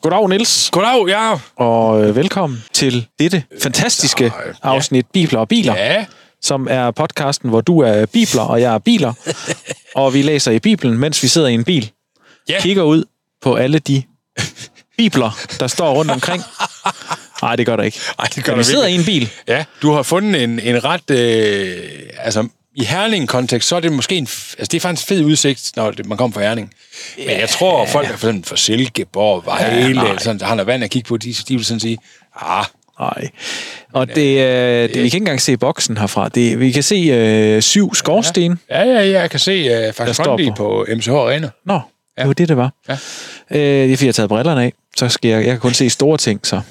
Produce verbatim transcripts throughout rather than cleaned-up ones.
Goddag, Niels. Goddag, ja. Og øh, velkommen til dette fantastiske afsnit Bibler og Biler, Ja. som er podcasten, hvor du er bibler, og jeg er biler. Og vi læser i Bibelen, mens vi sidder i en bil. Ja. Kigger ud på alle de bibler, der står rundt omkring. Nej, det gør der ikke. Ej, det gør Men der vi sidder virkelig. i en bil. Ja, du har fundet en, en ret... Øh, altså, i Herning-kontekst, så er det måske en... Altså, det er faktisk en fed udsigt, når det, man kommer fra Herning. Men jeg tror, folk er for, sådan, for Silkeborg, Vejle, ja, sådan, der har noget vand at kigge på, de, de vil sådan sige, ah... Nej. Og det, øh, det, vi kan ikke engang se boksen herfra. Det, vi kan se øh, syv skorsten. Ja, ja, ja, jeg kan se øh, faktisk står på. på på M C H Arena. Nå, det var det, det var. Ja. Øh, det er fordi, jeg har taget brillerne af. Så skal jeg, jeg kan kun se store ting, så...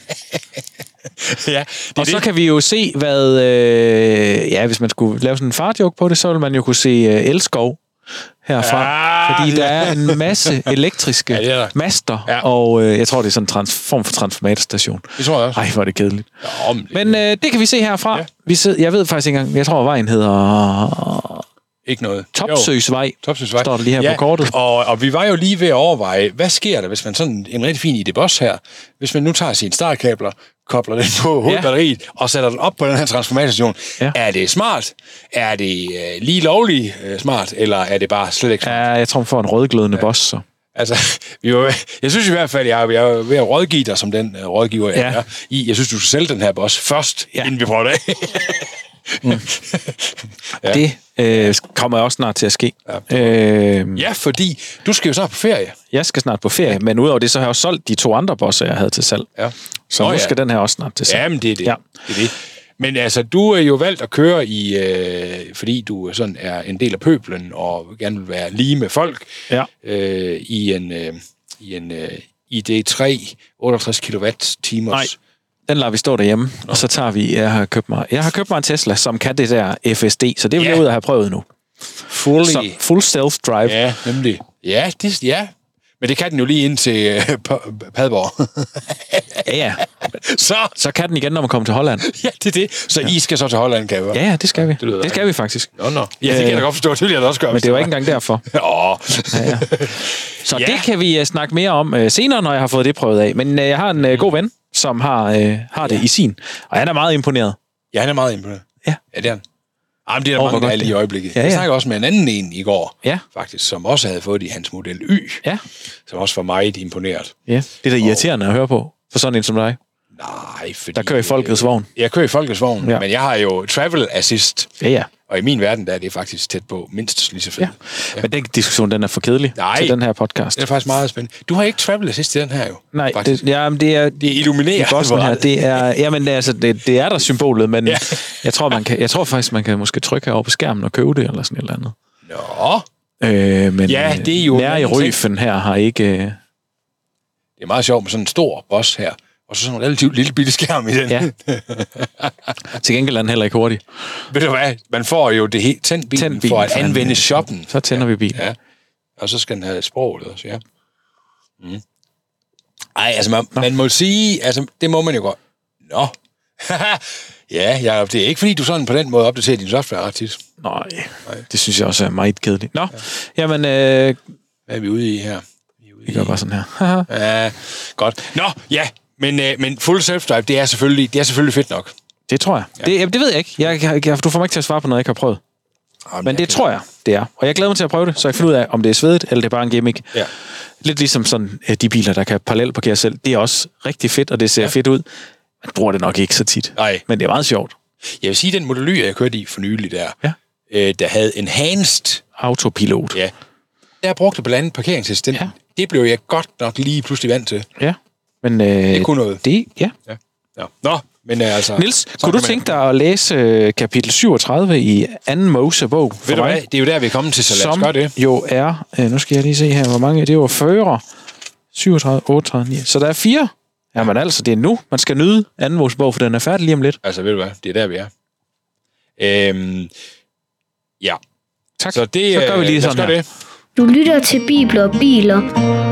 Ja, og det så det. kan vi jo se, hvad... Øh, ja, hvis man skulle lave sådan en fartjoke på det, så ville man jo kunne se øh, elskov herfra. Ja, fordi der ja. er en masse elektriske Ja, det er der. master, Ja. og øh, jeg tror, det er sådan en trans- form for transformatorstation. Det tror jeg også. Ej, hvor er det kedeligt. Ja, men, Men øh, det kan vi se herfra. Ja. Vi sidder, jeg ved faktisk ikke engang, jeg tror, vejen hedder ikke noget. Topsøsvej. Topsøsvej. Står der lige her ja, på kortet. Og, og vi var jo lige ved at overveje, hvad sker der, hvis man sådan en rigtig fin idé-boss her, hvis man nu tager sine startkabler, kobler den på hovedbatteriet ja. og sætter den op på den her transformatorstation. Ja. Er det smart? Er det øh, lige lovligt øh, smart? Eller er det bare slet ikke smart? Ja, jeg tror, man får en rødglødende ja. boss, så. Altså, vi var, jeg synes i hvert fald, jeg er, jeg er ved at rådgive dig som den uh, rådgiver, jeg ja. er i. Jeg synes, du skal sælge den her boss først, ja. inden vi prøver det. mm. ja. Det øh, kommer også snart til at ske. Ja. Øh, ja, fordi du skal jo snart på ferie. Jeg skal snart på ferie, men udover det, så har jeg jo solgt de to andre bosser, jeg havde til salg. Ja. Så Nå, nu ja. skal den her også snart til salg. Jamen, det er det. Ja. det, er det. Men altså, du er jo valgt at køre i, øh, fordi du sådan er en del af pøblen, og gerne vil være lige med folk, ja. øh, i en, øh, i en øh, I D tre otteogtres kilowatt-timers. Nej, den lader vi stå derhjemme, Nå. og så tager vi, jeg har købt mig, jeg har købt mig en Tesla, som kan det der F S D, så det vil jeg ja. ud at have prøvet nu. Fully. Så full self-drive. Ja, nemlig. Ja, det, ja. Men det kan den jo lige ind til øh, Padborg. ja, ja. Så. så kan den igen, når man kommer til Holland. Ja, det er det. Så ja. I skal så til Holland, kan jeg Ja, ja, det skal vi. Det, det skal vi faktisk. Nå, nå. Ja, det kan jeg da godt forstå. Det vil jeg da også gøre. Men det var ikke engang derfor. Åh. ja, ja. Så ja. det kan vi uh, snakke mere om uh, senere, når jeg har fået det prøvet af. Men uh, jeg har en uh, god ven, som har, uh, har det ja. i sin. Og han er meget imponeret. Ja, han er meget imponeret. Ja. Ja, det er han. Jamen, det er der oh, mange af i øjeblikket. Ja, ja. Jeg snakker også med en anden en i går, ja. faktisk, som også havde fået det i hans model Y, ja. som også var meget imponeret. Ja, det er da irriterende og... at høre på, for sådan en som dig. Nej, fordi... Der kører i folkets vogn. Jeg kører i folkets vogn, ja. men jeg har jo travel assist. Ja, ja. Og i min verden, der er det faktisk tæt på mindst lige så fedt. Ja. Ja. Men den diskussion, den er for kedelig Nej, til den her podcast. Det er faktisk meget spændende. Du har ikke travel assist i den her jo. Nej, det, ja, det er... Det er illumineret. Her, det er, jamen, altså, det, det er der symbolet, men ja. jeg, tror, man kan, jeg tror faktisk, man kan måske trykke herovre på skærmen og købe det, eller sådan et eller andet. Nå. Øh, men ja, det er jo... nær i Røfen her har ikke... Øh... Det er meget sjovt med sådan en stor boss her. Og så sådan en relativt lille bitte skærm i den. Ja. Til gengæld er den heller ikke hurtig. Ved du hvad? Man får jo det helt tændt bilen, tænd bilen for at anvende en, shoppen. Så tænder ja. vi bilen. Ja. Og så skal den have sproget også, ja. Mm. Ej, altså man, man må sige, altså det må man jo godt. Nå. ja, ja, det er ikke fordi, du sådan på den måde opdaterer din software ret tit. Nej, Nej, det synes jeg også er meget kedeligt. Nå, ja. jamen... Øh... Hvad er vi ude i her? Vi, er ude vi gør i... bare sådan her. ja, godt. Nå, ja. Men, øh, men full self-drive, det er selvfølgelig, det er selvfølgelig fedt nok. Det tror jeg. Ja. Det, det ved jeg ikke. Jeg, jeg, jeg, du får mig ikke til at svare på noget, jeg ikke har prøvet. Jamen, men det tror jeg, det er. Og jeg glæder mig til at prøve det, så jeg finder ud af, om det er svedigt, eller det er bare en gimmick. Ja. Lidt ligesom sådan, de biler, der kan parallelparkere selv. Det er også rigtig fedt, og det ser ja. fedt ud. Man bruger det nok ikke så tit. Nej. Men det er meget sjovt. Jeg vil sige, den Model Y, jeg kørte i for nylig der, ja. øh, der havde enhanced autopilot. Ja. Der brugte blandt andet parkeringsassistent. Ja. Det blev jeg godt nok lige pludselig vant til. Ja. Men, øh, det kunne noget. Det, ja. ja. ja. Nå, men øh, altså... Niels, kunne du tænke dig at læse øh, kapitel syvogtredive i anden Mosebog? Ved du hvad? Det er jo der, vi er kommet til, så lad os gøre det. jo er... Øh, nu skal jeg lige se her, hvor mange... Det var fyrre, syvogtredive, otteogtredive, ni. Så der er fire. Jamen altså, det er nu, man skal nyde anden Mosebog, for den er færdig lige om lidt. Altså, ved du hvad? Det er der, vi er. Øhm, ja. Tak. Så, det, så gør vi lige sådan her. Det. Du lytter til Bibler og Biler.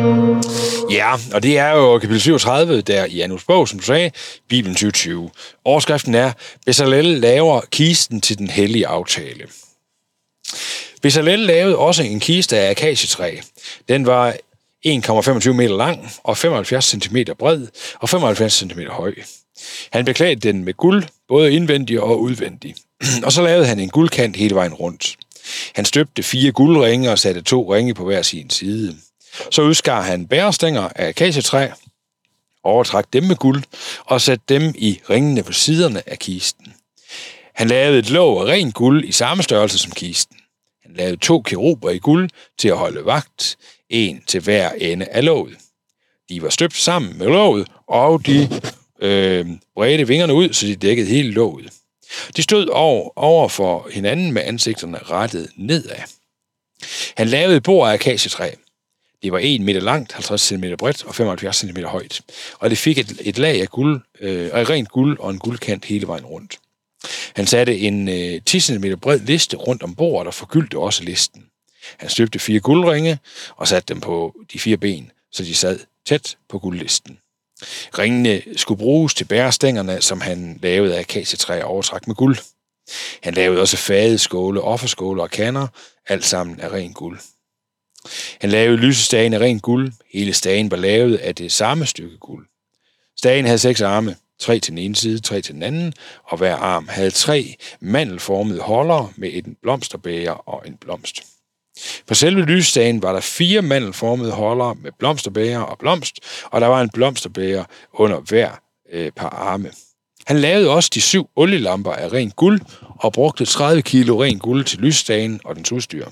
Ja, og det er jo kapitel syvogtredive, der i Janus bog, som du sagde, Bibelen tyve tyve. Overskriften er, Bezalel laver kisten til den hellige aftale. Bezalel lavede også en kiste af akacietræ. Den var en komma femogtyve meter lang og femoghalvfjerds centimeter bred og femoghalvfjerds centimeter høj. Han beklædte den med guld, både indvendig og udvendig. Og så lavede han en guldkant hele vejen rundt. Han støbte fire guldringe og satte to ringe på hver sin side. Så udskar han bærestænger af akacietræ, overtrak dem med guld og satte dem i ringene på siderne af kisten. Han lavede et låg af ren guld i samme størrelse som kisten. Han lavede to keruber i guld til at holde vagt, en til hver ende af låget. De var støbt sammen med låget, og de øh, bredte vingerne ud, så de dækkede hele låget. De stod over, over for hinanden med ansigterne rettet nedad. Han lavede et bord af akacietræ. Det var en meter langt, halvtreds centimeter bredt og femoghalvfjerds centimeter højt. Og det fik et, et lag af guld, øh, af rent guld og en guldkant hele vejen rundt. Han satte en øh, ti centimeter bred liste rundt om bordet og forgyldte også listen. Han støbte fire guldringe og satte dem på de fire ben, så de sad tæt på guldlisten. Ringene skulle bruges til bærestængerne, som han lavede af akacietræ og overtrak med guld. Han lavede også fade, skåle, offerskåle og kander, alt sammen af ren guld. Han lavede lysestagen af ren guld. Hele stagen var lavet af det samme stykke guld. Stagen havde seks arme, tre til den ene side, tre til den anden, og hver arm havde tre mandelformede holder med en blomsterbæger og en blomst. På selve lysestagen var der fire mandelformede holder med blomsterbæger og blomst, og der var en blomsterbæger under hver øh, par arme. Han lavede også de syv olielamper af ren guld og brugte tredive kilo ren guld til lysstagen og dens udstyr.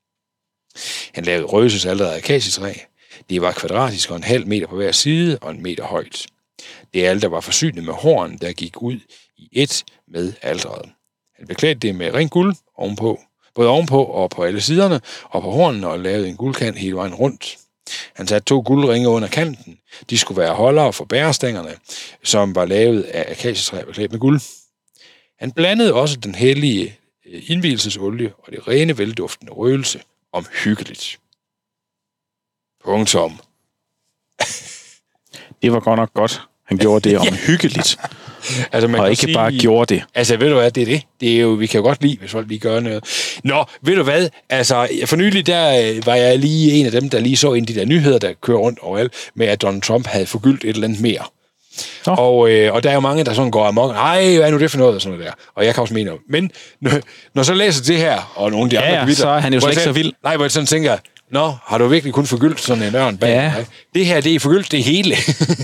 Han lavede røgelsesalteret af akacietræ. Det var kvadratisk og en halv meter på hver side og en meter højt. Det alter var forsynet med horn, der gik ud i et med alteret. Han beklædte det med ren guld ovenpå, både ovenpå og på alle siderne, og på hornene og lavede en guldkant hele vejen rundt. Han satte to guldringe under kanten. De skulle være holdere for bærestængerne, som var lavet af akacietræ beklædt med guld. Han blandede også den hellige indvielsesolie og det rene, velduftende røgelse omhyggeligt. Punktum. Det var godt nok godt. Han gjorde det omhyggeligt. Altså, man og ikke sige, bare gjorde det. Altså, ved du hvad, det er det. Det er jo, vi kan jo godt lide, hvis folk lige gør noget. Nå, ved du hvad, altså, for nylig, der var jeg lige en af dem, der lige så ind i de der nyheder, der kører rundt overalt, med at Donald Trump havde forgyldt et eller andet mere. Og, øh, og der er jo mange, der sådan går amok. Ej, hvad er nu det for noget? Og sådan noget der. Og jeg kan også mene, men når, når så læser det her, og nogle af de ja, andre ja, så er han jo slet ikke så vild. Nej, hvor jeg sådan tænker, nå, har du virkelig kun forgyldt sådan en ørn bag? Ja. Nej. Det her, det er forgyldt det hele.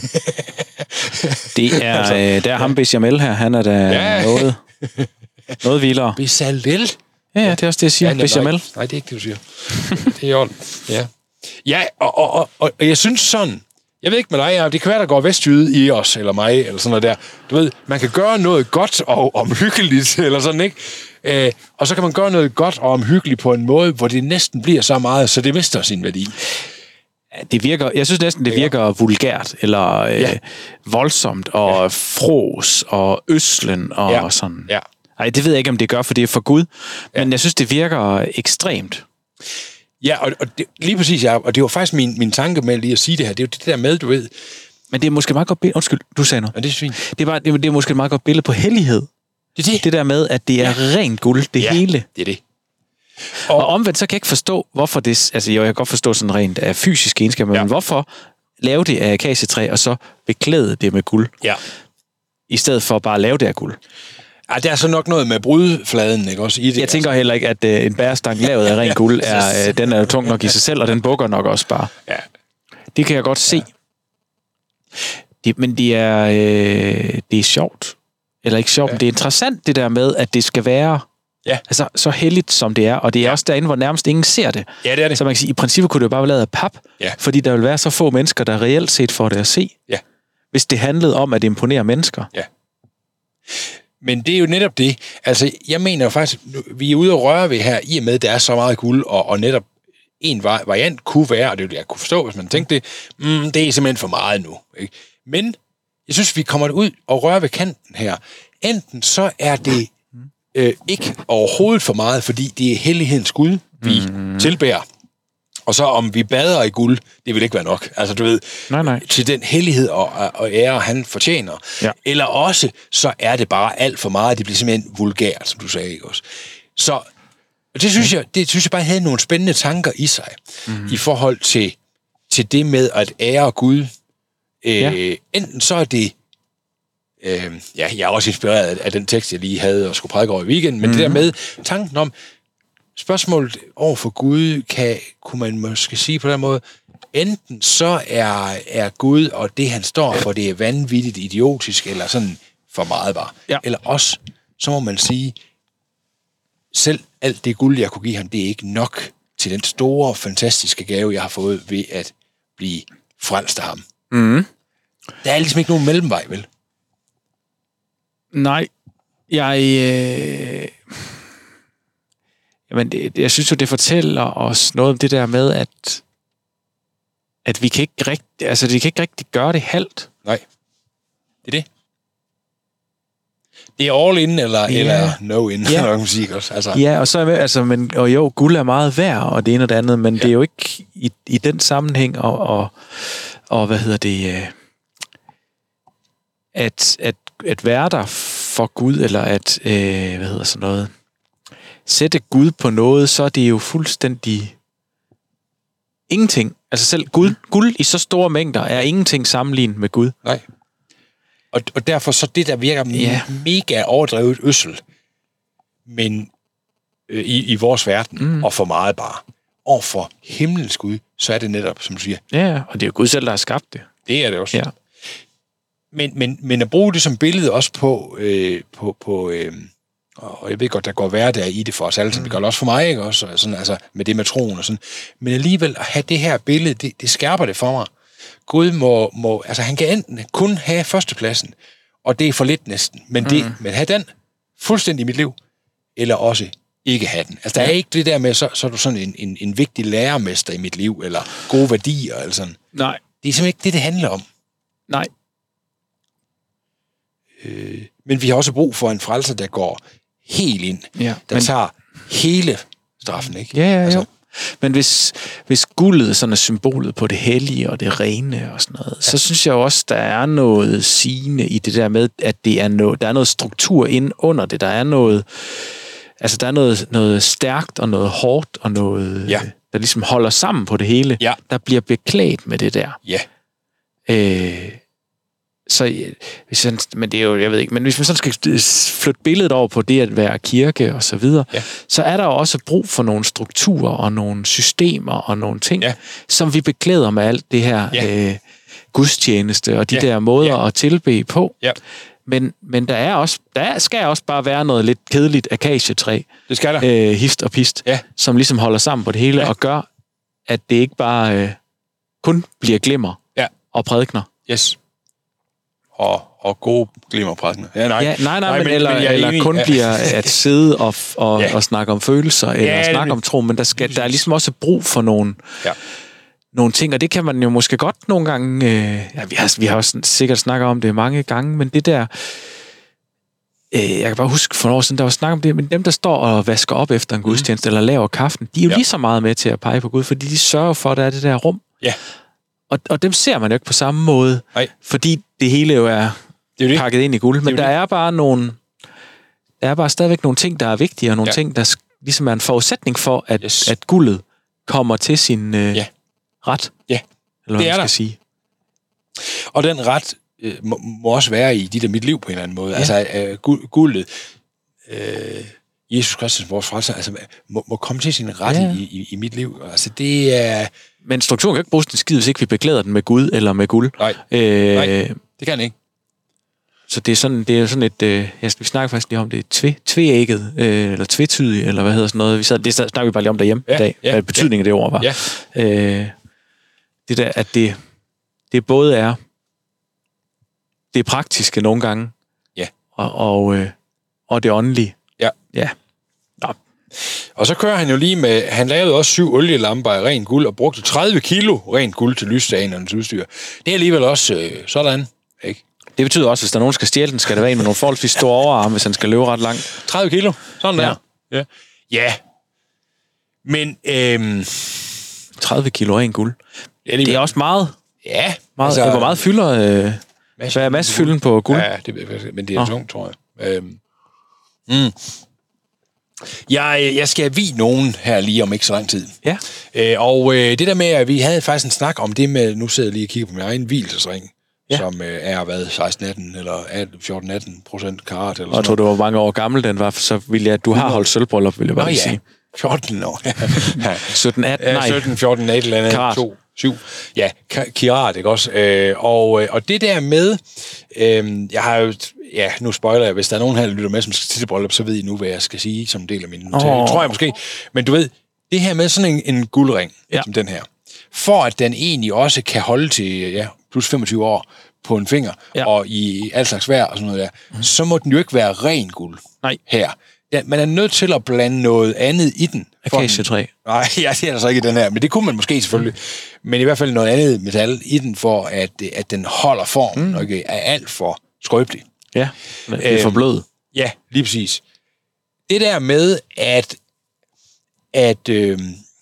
Det er, altså, øh, der er ham Bechamel her, han er da ja. noget, noget vildere. Bechamel? Ja, ja, det er også det, jeg siger. Ja, Bechamel. Nej, nej, det er ikke det, du siger. Det er jo ja. Ja, og, og, og, og jeg synes sådan, jeg ved ikke med dig, det kan være, der går vestjyde i os, eller mig, eller sådan noget der. Du ved, man kan gøre noget godt og omhyggeligt, eller sådan, ikke? Øh, og så kan man gøre noget godt og omhyggeligt på en måde, hvor det næsten bliver så meget, så det mister sin værdi. Det virker, jeg synes næsten, det virker vulgært, eller øh, ja. voldsomt, og ja. fros, og øslen, og ja. sådan. Ja. Ej, det ved jeg ikke, om det gør, for det er for Gud, men ja. jeg synes, det virker ekstremt. Ja, og, og det, lige præcis, ja, og det var faktisk min, min tanke med lige at sige det her, det er jo det der med, du ved. Men det er måske meget godt billede, undskyld, du sagde noget. Ja, det er fint. Det er, bare, det, det er måske et meget godt billede på hellighed. Det er det. Det der med, at det er ja. rent guld, det ja, hele. det er det. Og, og omvendt, så kan jeg ikke forstå, hvorfor det... Altså, jeg kan godt forstå sådan rent af fysiske egenskaber, ja. men hvorfor lave det af akacietræ, og så beklæde det med guld? Ja. I stedet for bare at lave det af guld. Ja, der er så nok noget med brudfladen, ikke også? I det, jeg tænker altså. heller ikke, at uh, en bærestang lavet af rent guld, er, uh, den er tung nok i sig selv, og den bukker nok også bare. Ja. Det kan jeg godt se. Ja. De, men det er, øh, det er sjovt. Eller ikke sjovt, ja. men det er interessant det der med, at det skal være ja. altså, så heldigt, som det er. Og det er ja. også derinde, hvor nærmest ingen ser det. Ja, det er det. Så man kan sige, i princippet kunne det jo bare være lavet af pap, ja. fordi der vil være så få mennesker, der reelt set får det at se. Ja. Hvis det handlede om at imponere mennesker. Ja. Men det er jo netop det. Altså, jeg mener jo faktisk, vi er ude at røre ved her, i og med, at der er så meget guld, og, og netop en variant kunne være, og det er jo det, jeg kunne forstå, hvis man tænkte det, mm, det er simpelthen for meget nu. Ikke? Men jeg synes, vi kommer ud og rører ved kanten her. Enten så er det øh, ikke overhovedet for meget, fordi det er hellighedens Gud, vi mm. tilbærer. Og så om vi bader i guld, det vil ikke være nok. Altså du ved, nej, nej. til den hellighed og, og ære, han fortjener. Ja. Eller også, så er det bare alt for meget. Det bliver simpelthen vulgært, som du sagde, ikke også? Så det synes, jeg, det synes jeg bare havde nogle spændende tanker i sig, mm. i forhold til til det med at ære Gud. Øh, Ja. Enten så er det, øh, ja, jeg er også inspireret af den tekst, jeg lige havde og skulle prædike over i weekenden, men mm-hmm. det der med tanken om, spørgsmålet over for Gud, kan, kunne man måske sige på den måde, enten så er, er Gud og det, han står for, det er vanvittigt idiotisk, eller sådan for meget bare. Ja. Eller også, så må man sige, selv alt det guld, jeg kunne give ham, det er ikke nok til den store, fantastiske gave, jeg har fået ved at blive frelst af ham. Mm. Der er ligesom ikke nogen mellemvej, vel? Nej, jeg... Øh... Jamen, det, jeg synes jo, det fortæller os noget om det der med, at at vi kan ikke rigtig, altså vi kan ikke rigtig gøre det halvt. Nej, det er det. Det er all in, eller, ja. eller no in, ja. eller musik også. Altså. Ja, og så er altså, men, og jo, guld er meget værd, og det ene og det andet, men ja. det er jo ikke i, i den sammenhæng, og, og, og hvad hedder det, at, at, at være der for Gud, eller at, øh, hvad hedder sådan noget, sætte Gud på noget, så er det jo fuldstændig ingenting. Altså selv guld, guld i så store mængder er ingenting sammenlignet med Gud. Nej. Og, og derfor så det, der virker ja. mega overdrevet øssel, men øh, i, i vores verden, mm. og for meget bare, og for himlens Gud, så er det netop, som du siger. Ja, og det er jo Gud selv, der har skabt det. Det er det også. Ja. Men, men, men at bruge det som billede også på, øh, på, på øh, og jeg ved godt, der går hverdag i det for os alle, mm. det gør det også for mig, ikke? Også, sådan, altså, med det med troen og sådan. Men alligevel at have det her billede, det, det skærper det for mig. Gud må, må, altså han kan enten kun have førstepladsen, og det er for lidt næsten, men, det, mm. men have den fuldstændig i mit liv, eller også ikke have den. Altså der er ikke det der med, så, så er du sådan en, en, en vigtig lærermester i mit liv, eller gode værdier, eller sådan. Nej. Det er simpelthen ikke det, det handler om. Nej. Øh, men vi har også brug for en frelser, der går helt ind, ja, der men... tager hele straffen, ikke? Ja, ja, altså, jo. Men hvis, hvis guldet sådan er symbolet på det hellige og det rene og sådan noget, ja. så synes jeg også, der er noget sigende i det der med, at det er noget, der er noget struktur inde under det. Der er noget, altså der er noget, noget stærkt og noget hårdt og noget, ja. der ligesom holder sammen på det hele. Ja. Der bliver beklædt med det der. Ja. Øh, så, hvis jeg, men det er jo, jeg ved ikke, men hvis man sådan skal flytte billedet over på det at være kirke og så videre, ja. så er der jo også brug for nogle strukturer og nogle systemer og nogle ting, ja. som vi beklæder med alt det her ja. øh, gudstjeneste og de ja. der måder ja. at tilbede på. Ja. Men, men der er også, der skal også bare være noget lidt kedeligt akacietræ, det skal der. Øh, hist og pist, ja. som ligesom holder sammen på det hele ja. og gør, at det ikke bare øh, kun bliver glimmer ja. og prædikner. Yes. Og, og gode glimmerprædikner. Ja, nej. Ja, nej, nej, nej, men, men eller, men eller kun ja. bliver at sidde og, og, ja. og snakke om følelser, eller ja, snakke det, om tro, men der, skal, der er ligesom også brug for nogle, ja. nogle ting, og det kan man jo måske godt nogle gange, øh, ja, vi har, vi har også sikkert snakket om det mange gange, men det der, øh, jeg kan bare huske for nogle år siden, der var snak om det, men dem, der står og vasker op efter en gudstjeneste, mm. eller laver kaffen, de er jo ja. lige så meget med til at pege på Gud, fordi de sørger for, at der er det der rum. Ja. Og, og dem ser man jo ikke på samme måde, Nej. fordi det hele jo er det er det. pakket ind i guld. Men der det. er bare nogle, der er bare stadigvæk nogle ting, der er vigtige, og nogle ja. ting, der ligesom er en forudsætning for, at, yes. at guldet kommer til sin øh, ja. ret. Ja, eller hvad det er man skal der. sige. Og den ret øh, må, må også være i dit og mit liv på en eller anden måde. Ja. Altså øh, guldet, øh, Jesus Kristus, vores frelser, altså, må, må komme til sin ret ja. i, i, i mit liv. Altså det er... Men strukturen kan ikke bruges til skid, hvis ikke vi beklæder den med Gud eller med guld. Nej, øh, Nej det kan den ikke. Så det er sådan, det er sådan et, øh, jeg vi snakker faktisk lige om det, tve, tveægget, øh, eller tvetydigt, eller hvad hedder sådan noget. Vi sad, det snakker vi bare lige om derhjemme ja, i dag, ja, hvad betydningen ja, af det ord var. Ja. Øh, det der, at det, det både er det praktiske nogle gange, ja. og, og, øh, og det åndelige. Ja. Ja. Nå. Og så kører han jo lige med, han lavede også syv olielamper af rent guld, og brugte tredive kilo rent guld til lysstagernes udstyr. Det er alligevel også øh, sådan, ikke? Det betyder også, at hvis der er nogen, der skal stjæle den, skal det være en med nogle forholdsvis store overarme, hvis han skal løbe ret langt. tredive kilo, sådan ja. der. Ja. Ja. Men, øhm... tredive kilo rent guld. Ja, det, det er også meget. Ja. Meget, altså, hvor meget fylder... Øh, masse, hvad er massefylden på guld? Ja, det, men det er oh. tungt, tror jeg. Øhm. Mm. Jeg, jeg skal vie nogen her lige om ikke så lang tid. Ja. Øh, og øh, det der med, at vi havde faktisk en snak om det med, nu sidder jeg lige og kigger på min egen hvilesesring, ja. som øh, er hvad, seksten atten eller fjorten atten procent karat. Eller og jeg tror, du var mange år gammel, den var, så ville jeg, du har holdt sølvbryllup, vil jeg bare Nå, ja. sige. fjorten år. ja. sytten atten, nej. sytten, fjorten, et eller andet. Karat. to, syv. Ja, karat, ikke også? Øh, og, og det der med, øh, jeg har jo, ja, nu spoiler jeg, hvis der er nogen her, der lytter med, som skal til bryllup, så ved I nu, hvad jeg skal sige som del af min notering. Oh. Tror jeg måske. Men du ved, det her med sådan en, en guldring, ja. som den her, for at den egentlig også kan holde til ja, plus femogtyve år på en finger, ja. og i alt slags vejr og sådan noget der, mm. så må den jo ikke være ren guld Nej. her. Ja, man er nødt til at blande noget andet i den. Akacietræ. Nej, ja, det er der så ikke i den her, men det kunne man måske selvfølgelig. Mm. Men i hvert fald noget andet metal i den, for at, at den holder formen, mm. og ikke er alt for skrøbelig. Ja, det er for blød. Ja, lige præcis. Det der med, at, at, øh,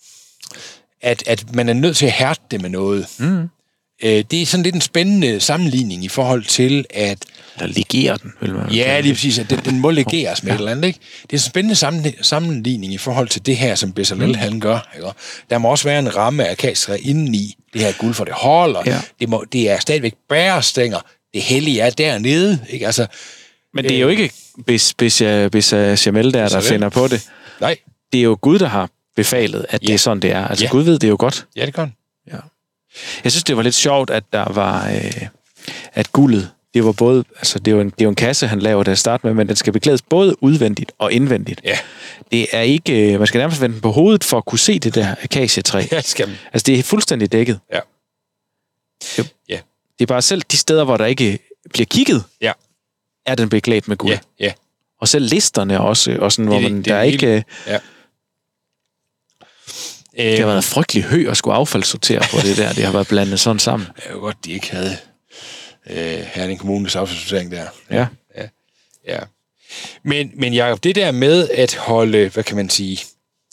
at, at man er nødt til at hærde det med noget, mm. øh, det er sådan lidt en spændende sammenligning i forhold til, at der legerer den, vil man ja, lige præcis, at den, den må legeres med ja. et eller andet, ikke? Det er en spændende sammen, sammenligning i forhold til det her, som Bezalel mm. han gør, ikke? Der må også være en ramme af akacietræ indeni det her guld, for det holder. Ja. Det, må, det er stadigvæk bærestænger. Det hellige er dernede, ikke? Altså, men det er jo ikke hvis, hvis, hvis Jamel der, der finder på det. Nej. Det er jo Gud, der har befalet, at ja. det er sådan, det er. Altså, ja. Gud ved det jo godt. Ja, det gør han. Ja. Jeg synes, det var lidt sjovt, at der var, øh, at guldet, det var både, altså det er jo en, det er jo en kasse, han laver der at starte med, men den skal beklædes både udvendigt og indvendigt. Ja. Det er ikke, man skal nærmest vende den på hovedet for at kunne se det der akacietræ. Ja, skal man. Altså, det er fuldstændig dækket. Ja. Det, ja. Det er bare selv de steder, hvor der ikke bliver kigget, ja. er den beklædt med guld. Ja, ja. Og selv listerne også, og sådan, hvor det, man, det, der er ikke... Ja. Det har været frygtelig hø at skulle affaldssortere på det der. Det har været blandet sådan sammen. Det er jo godt, de ikke havde øh, Herning Kommunes affaldssortering der. Ja. ja. ja. Men, men Jacob, det der med at holde, hvad kan man sige,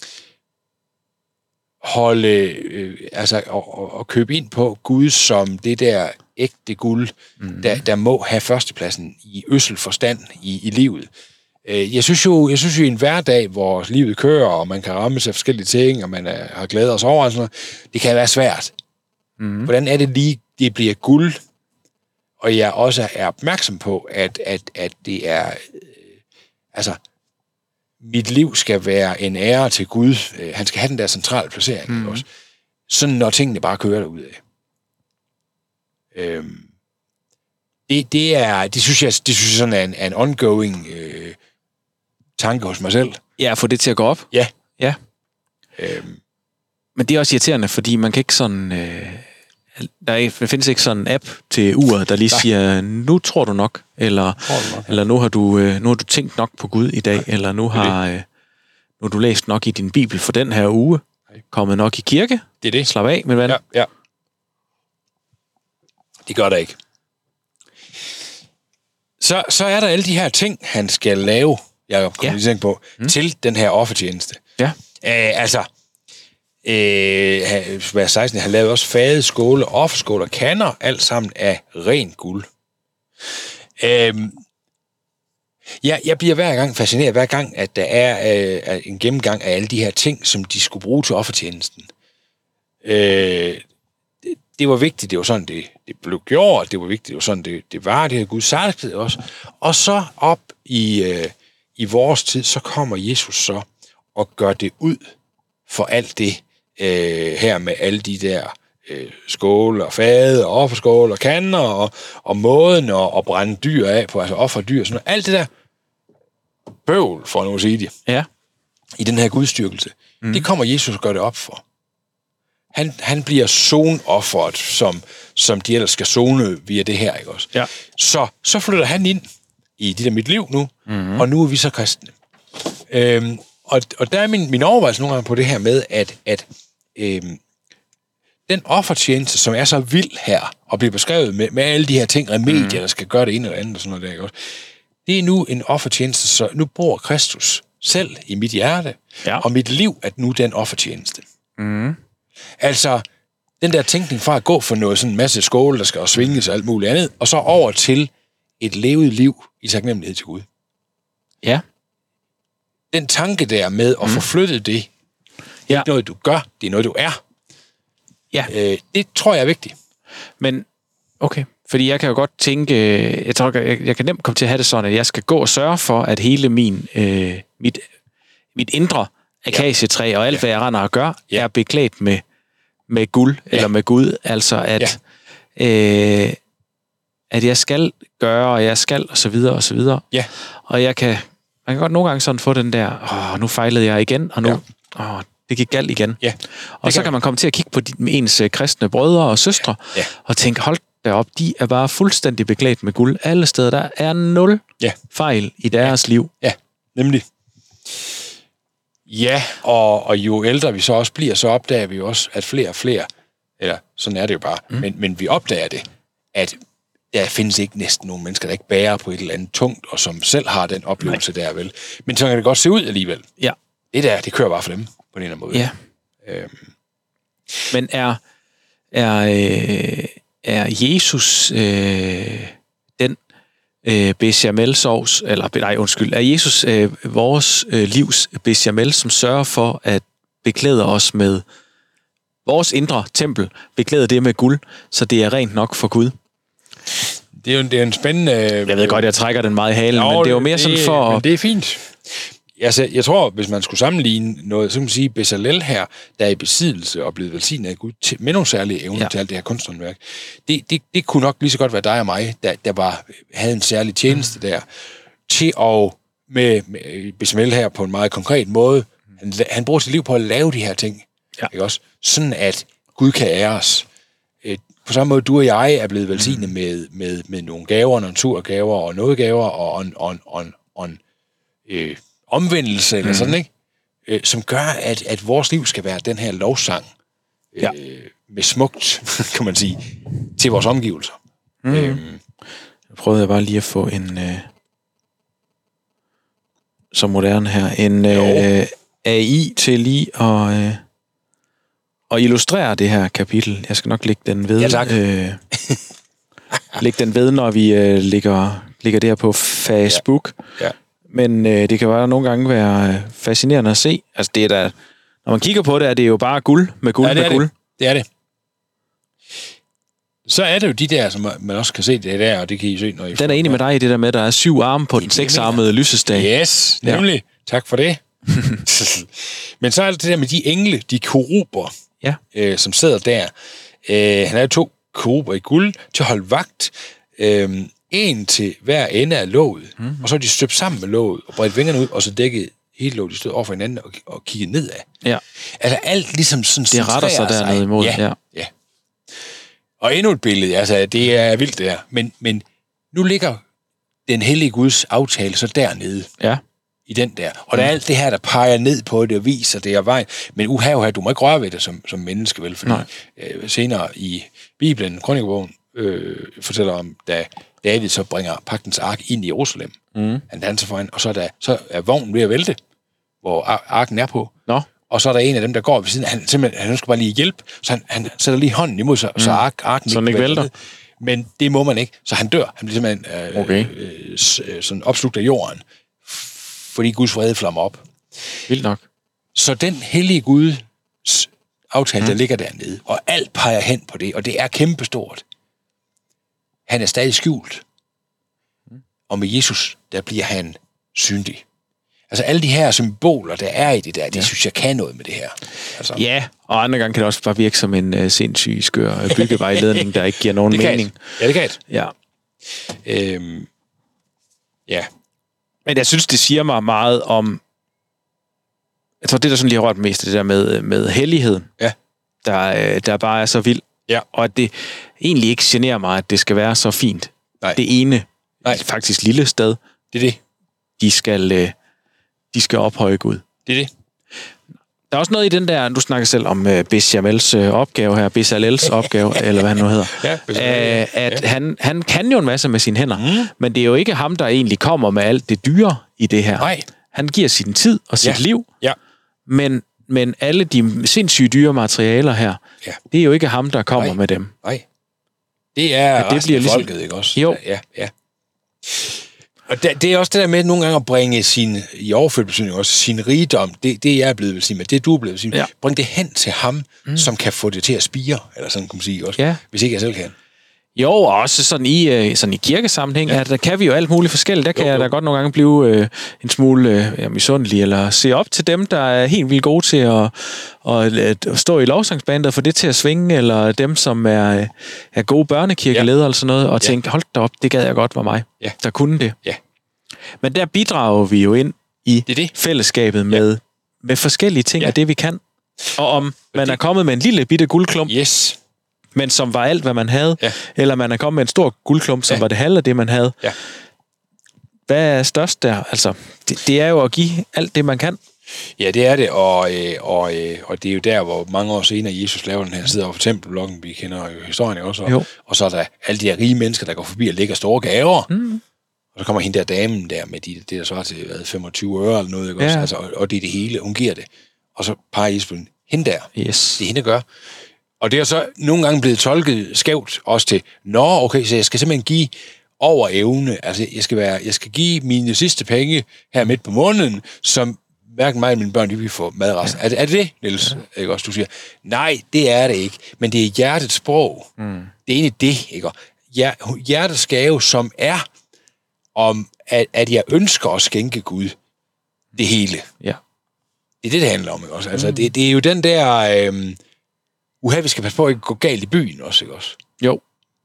holde, øh, altså at, at købe ind på Gud som det der ægte guld, mm. der, der må have førstepladsen i øsselforstand i, i livet. Jeg synes jo, jeg synes jo i en hverdag, hvor livet kører, og man kan ramme sig forskellige ting, og man er, har glædet os over, og sådan noget, det kan være svært. Mm. Hvordan er det lige, det bliver guld, og jeg også er opmærksom på, at, at, at det er, øh, altså, mit liv skal være en ære til Gud. Han skal have den der centrale placering mm. også. Sådan når tingene bare kører derudad. Øhm, det, det er, det synes jeg, det synes jeg sådan er en, er en ongoing øh, tanke hos mig selv. Ja, få det til at gå op. Ja. Ja. Øhm. Men det er også irriterende, fordi man kan ikke sådan... Øh, der, er, der findes ikke sådan en app til uret, der lige Nej. siger, nu tror du nok, eller, du nok, ja. eller nu, har du, øh, nu har du tænkt nok på Gud i dag, Nej. eller nu har, øh, nu har du læst nok i din bibel for den her uge, Nej. kommet nok i kirke. Det er det. Slap af, min ven. Ja, ja. Det gør der ikke. Så, så er der alle de her ting, han skal lave, jeg kommer ja. lige tænke på, mm. til den her offertjeneste. Ja. Æh, altså, øh, seksten, han lavede også fade, skåle, offerskåle og kander, alt sammen af ren guld. Øh, ja, jeg bliver hver gang fascineret, hver gang, at der er øh, en gennemgang af alle de her ting, som de skulle bruge til offertjenesten. Øh, det, det var vigtigt, det var sådan, det, det blev gjort, det var vigtigt, det var sådan, det, det var, det havde Gud sagt også. Og så op i, øh, i vores tid, så kommer Jesus så og gør det ud for alt det øh, her med alle de der øh, skåle og fade og offerskåle og kander og, og måden at, at brænde dyr af på, altså offerdyr og sådan noget. Alt det der bøvl, for nu at sige det, ja. i den her gudstyrkelse, mm. det kommer Jesus og gør det op for. Han, han bliver zonofferet, som, som de ellers skal zone via det her, ikke også? Ja. Så, så flytter han ind i det der mit liv nu, mm-hmm. og nu er vi så kristne. Øhm, og, og der er min, min overvejelse nogle gange på det her med, at, at øhm, den offertjeneste, som er så vild her, og bliver beskrevet med, med alle de her ting, remedier, mm. der skal gøre det ene eller andet, og sådan noget der, ikke også? Det er nu en offertjeneste, så nu bor Kristus selv i mit hjerte, ja. og mit liv er nu den offertjeneste. Mm. Altså, den der tænkning fra at gå for noget, sådan en masse skåle, der skal også svinges og alt muligt andet, og så over til et levet liv i taknemmelighed til Gud. Ja. den tanke der med at mm. få flyttet det, det er ja. ikke noget, du gør, det er noget, du er. Ja. Øh, det tror jeg er vigtigt. Men, okay, fordi jeg kan jo godt tænke, jeg tror, jeg, jeg kan nemt komme til at have det sådan, at jeg skal gå og sørge for, at hele min, øh, mit, mit indre akacietræ og alt, ja. hvad jeg render og gør, ja. er beklædt med, med guld, ja. eller med Gud. Altså, at, ja. øh, at jeg skal gøre, og jeg skal, og så videre, og så videre. Ja. Og jeg kan, man kan godt nogle gange sådan få den der, åh, nu fejlede jeg igen, og nu, ja. åh, det gik galt igen. Ja. Og så kan man komme til at kigge på de, ens kristne brødre og søstre, ja. og tænke, hold derop, de er bare fuldstændig beklædt med guld. Alle steder, der er nul ja. fejl i deres ja. liv. Ja, nemlig. Ja, og, og jo ældre vi så også bliver, så opdager vi jo også, at flere og flere, eller sådan er det jo bare, mm. men, men vi opdager det, at der findes ikke næsten nogen mennesker, der ikke bærer på et eller andet tungt, og som selv har den oplevelse Nej. der, vel. Men så kan det godt se ud alligevel. Ja. Det der, det kører bare for dem, på en eller anden måde. Ja. Øhm. Men er, er, øh, er Jesus øh, den øh, bechamelsovs, eller nej, undskyld, er Jesus øh, vores øh, livs bechamel, som sørger for at beklæde os med vores indre tempel, beklæde det med guld, så det er rent nok for Gud? Det er jo, det er en spændende... Jeg ved godt, jeg trækker den meget i halen, jo, men det er jo mere det, sådan for... Men det er fint. Altså, jeg tror, hvis man skulle sammenligne noget, så kan man sige, Bezalel her, der er i besiddelse og blevet velsignet af Gud til, med nogle særlige evner ja. til alt det her kunsthåndværk, det, det, det kunne nok lige så godt være dig og mig, der, der var, havde en særlig tjeneste mm. der, til at, med, med Bezalel her på en meget konkret måde, han, han bruger sit liv på at lave de her ting, ja. ikke også? Sådan at Gud kan æres. På samme måde, du og jeg er blevet velsignet mm. med, med, med nogle gaver, naturgaver og nådegaver og en, og en, og en, og en øh, omvendelse, mm. eller sådan, ikke? Øh, som gør, at, at vores liv skal være den her lovsang øh, ja. med smukt, kan man sige, til vores omgivelser. Mm. Øhm. Jeg prøvede bare lige at få en øh, så moderne her, en øh, A I til lige at... Øh, og illustrere det her kapitel. Jeg skal nok lægge den ved. Ja, tak. Øh, lægge den ved, når vi øh, ligger, ligger der på Facebook. Ja. Ja. Men øh, det kan bare nogle gange være fascinerende at se. Altså det er da, når man kigger på det, er det jo bare guld med guld ja, det med guld. Det. det er det. Så er det jo de der, som man også kan se det der, og det kan I se, når I... Den er enig med dig i det der med, at der er syv arme på det den seksarmede lysestage. Yes, nemlig. Ja. Tak for det. Men så er det det der med de engle, de keruber, ja. øh, som sidder der. Øh, han har to keruber i guld til at holde vagt. Øh, en til hver ende af låget. Mm-hmm. Og så er de støbt sammen med låget og bredt vingerne ud, og så dækket hele låget. De stod over for hinanden og, og kiggede nedad. Ja. Altså alt ligesom sådan... Det retter sig dernede imod. Ja, ja. ja. Og endnu et billede. Altså, det er vildt det der. Men, men nu ligger den hellige Guds aftale så dernede. Ja. I den der. Og der er alt det her, der peger ned på det og viser det og vejen. Men uha, uha, du må ikke røre ved det som, som menneske, vel? Fordi øh, senere i Bibelen, Krønikebogen, øh, fortæller om, da David så bringer pagtens ark ind i Jerusalem. Mm. Han danser foran, og så er, der, så er vognen ved at vælte, hvor arken er på. Nå. Og så er der en af dem, der går ved siden. Han, simpelthen, han ønsker bare lige hjælp, så han, han sætter lige hånden imod sig, mm. så ark, arken så ikke vælter. Men det må man ikke, så han dør. Han bliver simpelthen øh, okay. øh, sådan opslugt af jorden, fordi Guds vrede flammer op. Vildt nok. Så den hellige Guds aftale, mm. der ligger dernede, og alt peger hen på det, og det er kæmpestort. Han er stadig skjult. Mm. Og med Jesus, der bliver han synlig. Altså alle de her symboler, der er i det der, det ja. synes jeg kan noget med det her. Altså. Ja, og andre gange kan det også bare virke som en uh, sindssyg, skør byggevejledning, der ikke giver nogen det mening. Ja, det kan det. Ja. Øhm, ja. Men jeg synes, det siger mig meget om... Jeg tror, det der sådan lige har rørt mest, det der med, med helligheden, ja. der, der bare er så vild. Ja. Og at det egentlig ikke generer mig, at det skal være så fint. Nej. Det ene, Nej. faktisk lille sted, det er det. De skal, de skal ophøje Gud. Det er det. Der er også noget i den der, du snakker selv om uh, Bechamels uh, opgave her, Bezalels opgave, eller hvad han nu hedder, ja, uh, at ja. han, han kan jo en masse med sine hænder, mm. men det er jo ikke ham, der egentlig kommer med alt det dyre i det her. Nej. Han giver sin tid og sit ja. liv, ja. men, men alle de sindssyge dyre materialer her, ja. det er jo ikke ham, der kommer Nej. med dem. Nej. Det er det bliver ligesom folket, ikke også? Jo. Ja, ja. Og det, det er også det der med nogle gange at bringe sin, i overført betydning også, sin rigdom, det, det jeg er blevet velsignet med, det du er blevet velsignet med, ja. Bring det hen til ham, mm. som kan få det til at spire, eller sådan kan man sige også, ja. Hvis ikke jeg selv kan. Jo, og også sådan i, sådan i kirkesammenhæng, ja. Der kan vi jo alt muligt forskelligt. Der kan jo, jo. jeg da godt nogle gange blive øh, en smule øh, misundelig, eller se op til dem, der er helt vildt gode til at, at, at stå i lovsangsbandet og få det til at svinge, eller dem, som er, er gode børnekirkeledere, ja. Eller sådan noget, og ja. Tænke, hold da op, det gad jeg godt var mig, ja. Der kunne det. Ja. Men der bidrager vi jo ind i det det. fællesskabet med, ja. Med forskellige ting ja. Af det, vi kan. Og om man det. Er kommet med en lille bitte guldklump, yes. men som var alt, hvad man havde, ja. Eller man er kommet med en stor guldklump, som ja. Var det halve af det, man havde. Ja. Hvad er størst der? Altså, det, det er jo at give alt det, man kan. Ja, det er det, og, øh, og, øh, og det er jo der, hvor mange år senere Jesus laver den her, sidder over for tempelblokken, vi kender jo historien også, og, og så er der alle de her rige mennesker, der går forbi og lægger store gaver, mm. og så kommer hende der damen der med de, det, der svarer til hvad, femogtyve øre eller noget, ikke ja. Også? Altså, og, og det er det hele, hun giver det, og så peger Jesus på den, hende der, yes. det er hende, der gør. Og det er så nogle gange blevet tolket skævt også til, nå, okay, så jeg skal simpelthen give over evne, altså jeg skal, være, jeg skal give mine sidste penge her midt på måneden, som hverken mig og mine børn, de vil få madresten. Ja. Er, er det det, Niels? Ja. Ikke også, du siger? Nej, det er det ikke, men det er hjertets sprog. Mm. Det er egentlig det, ikke? Hjertets gave, som er, om at, at jeg ønsker at skænke Gud det hele. Ja. Det er det, det handler om, ikke også? Altså, mm. det, det er jo den der... Øhm, uha, vi skal passe på at ikke gå galt i byen også, ikke også? Jo.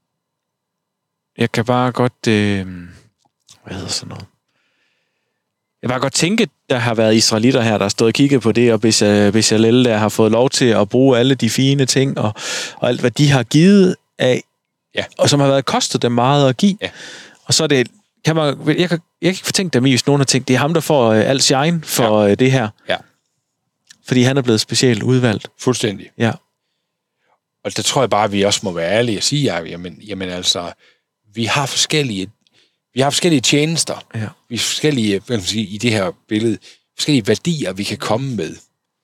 Jeg kan bare godt... Øh, hvad hedder sådan noget? Jeg kan bare godt tænke, der har været israelitter her, der har stået og kigget på det, og hvis jeg, hvis jeg lille der har fået lov til at bruge alle de fine ting, og, og alt, hvad de har givet af, ja. Og som har været kostet dem meget at give. Ja. Og så er det... Kan man, jeg, kan, jeg kan ikke fortænke dem i, hvis nogen har tænkt, det er ham, der får uh, alt shine for ja. uh, det her. Ja. Fordi han er blevet specielt udvalgt. Fuldstændig. Ja. Og der tror jeg bare, at vi også må være ærlige og sige, at jamen, jamen altså, vi har forskellige, vi har forskellige tjenester. Ja. Vi har forskellige, hvad kan man sige, i det her billede, forskellige værdier, vi kan komme med.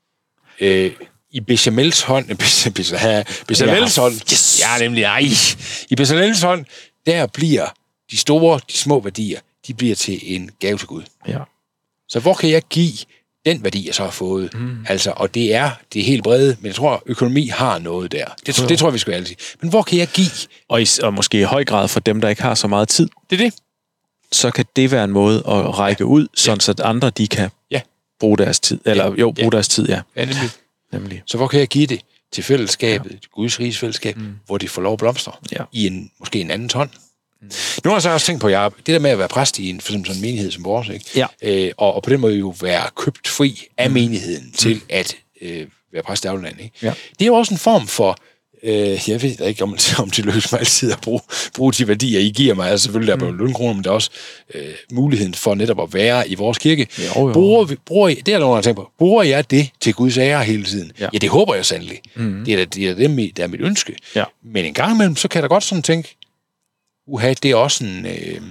Øh, I Bechamels hånd, Bechamels hånd, yes. ja, nemlig, ej, i Bechamels hånd, der bliver de store, de små værdier, de bliver til en gave til Gud. Ja. Så hvor kan jeg give den værdi, jeg så har fået? Mm. Altså, og det er det er helt brede, men jeg tror, økonomi har noget der. Det, det tror jeg, vi skal altid sige. Men hvor kan jeg give? Og, i, og måske i høj grad for dem, der ikke har så meget tid. Det er det. Så kan det være en måde at række ud, sådan ja. Så at andre, de kan ja. Bruge deres tid. Eller ja. Jo, bruge ja. Deres tid, ja. Ja, nemlig. nemlig. Så hvor kan jeg give det til fællesskabet, ja. Til Guds riges fællesskab, mm. hvor de får lov at blomstre ja. I en, måske en anden hånd. Mm. Nu har jeg så også tænkt på, at det der med at være præst i en, for eksempel sådan en menighed som vores, ikke? Ja. Øh, og, og på den måde jo være købt fri af mm. menigheden mm. til at øh, være præst i dagligdagen, ikke? Ja. Det er jo også en form for, øh, jeg ved ikke, om, om det lykkes mig altid at bruge, bruge de værdier, I giver mig. Altså selvfølgelig der er på lønkroner, men der er også øh, muligheden for netop at være i vores kirke. Jo, jo. Bruger, vi, bruger I, det er der nogen, der tænker på. Bruger jeg det til Guds ære hele tiden? Ja, ja det håber jeg sandelig. Mm. Det er det, er det, der er mit ønske. Ja. Men en gang imellem, så kan jeg da godt sådan tænke, uha, det er også en øh,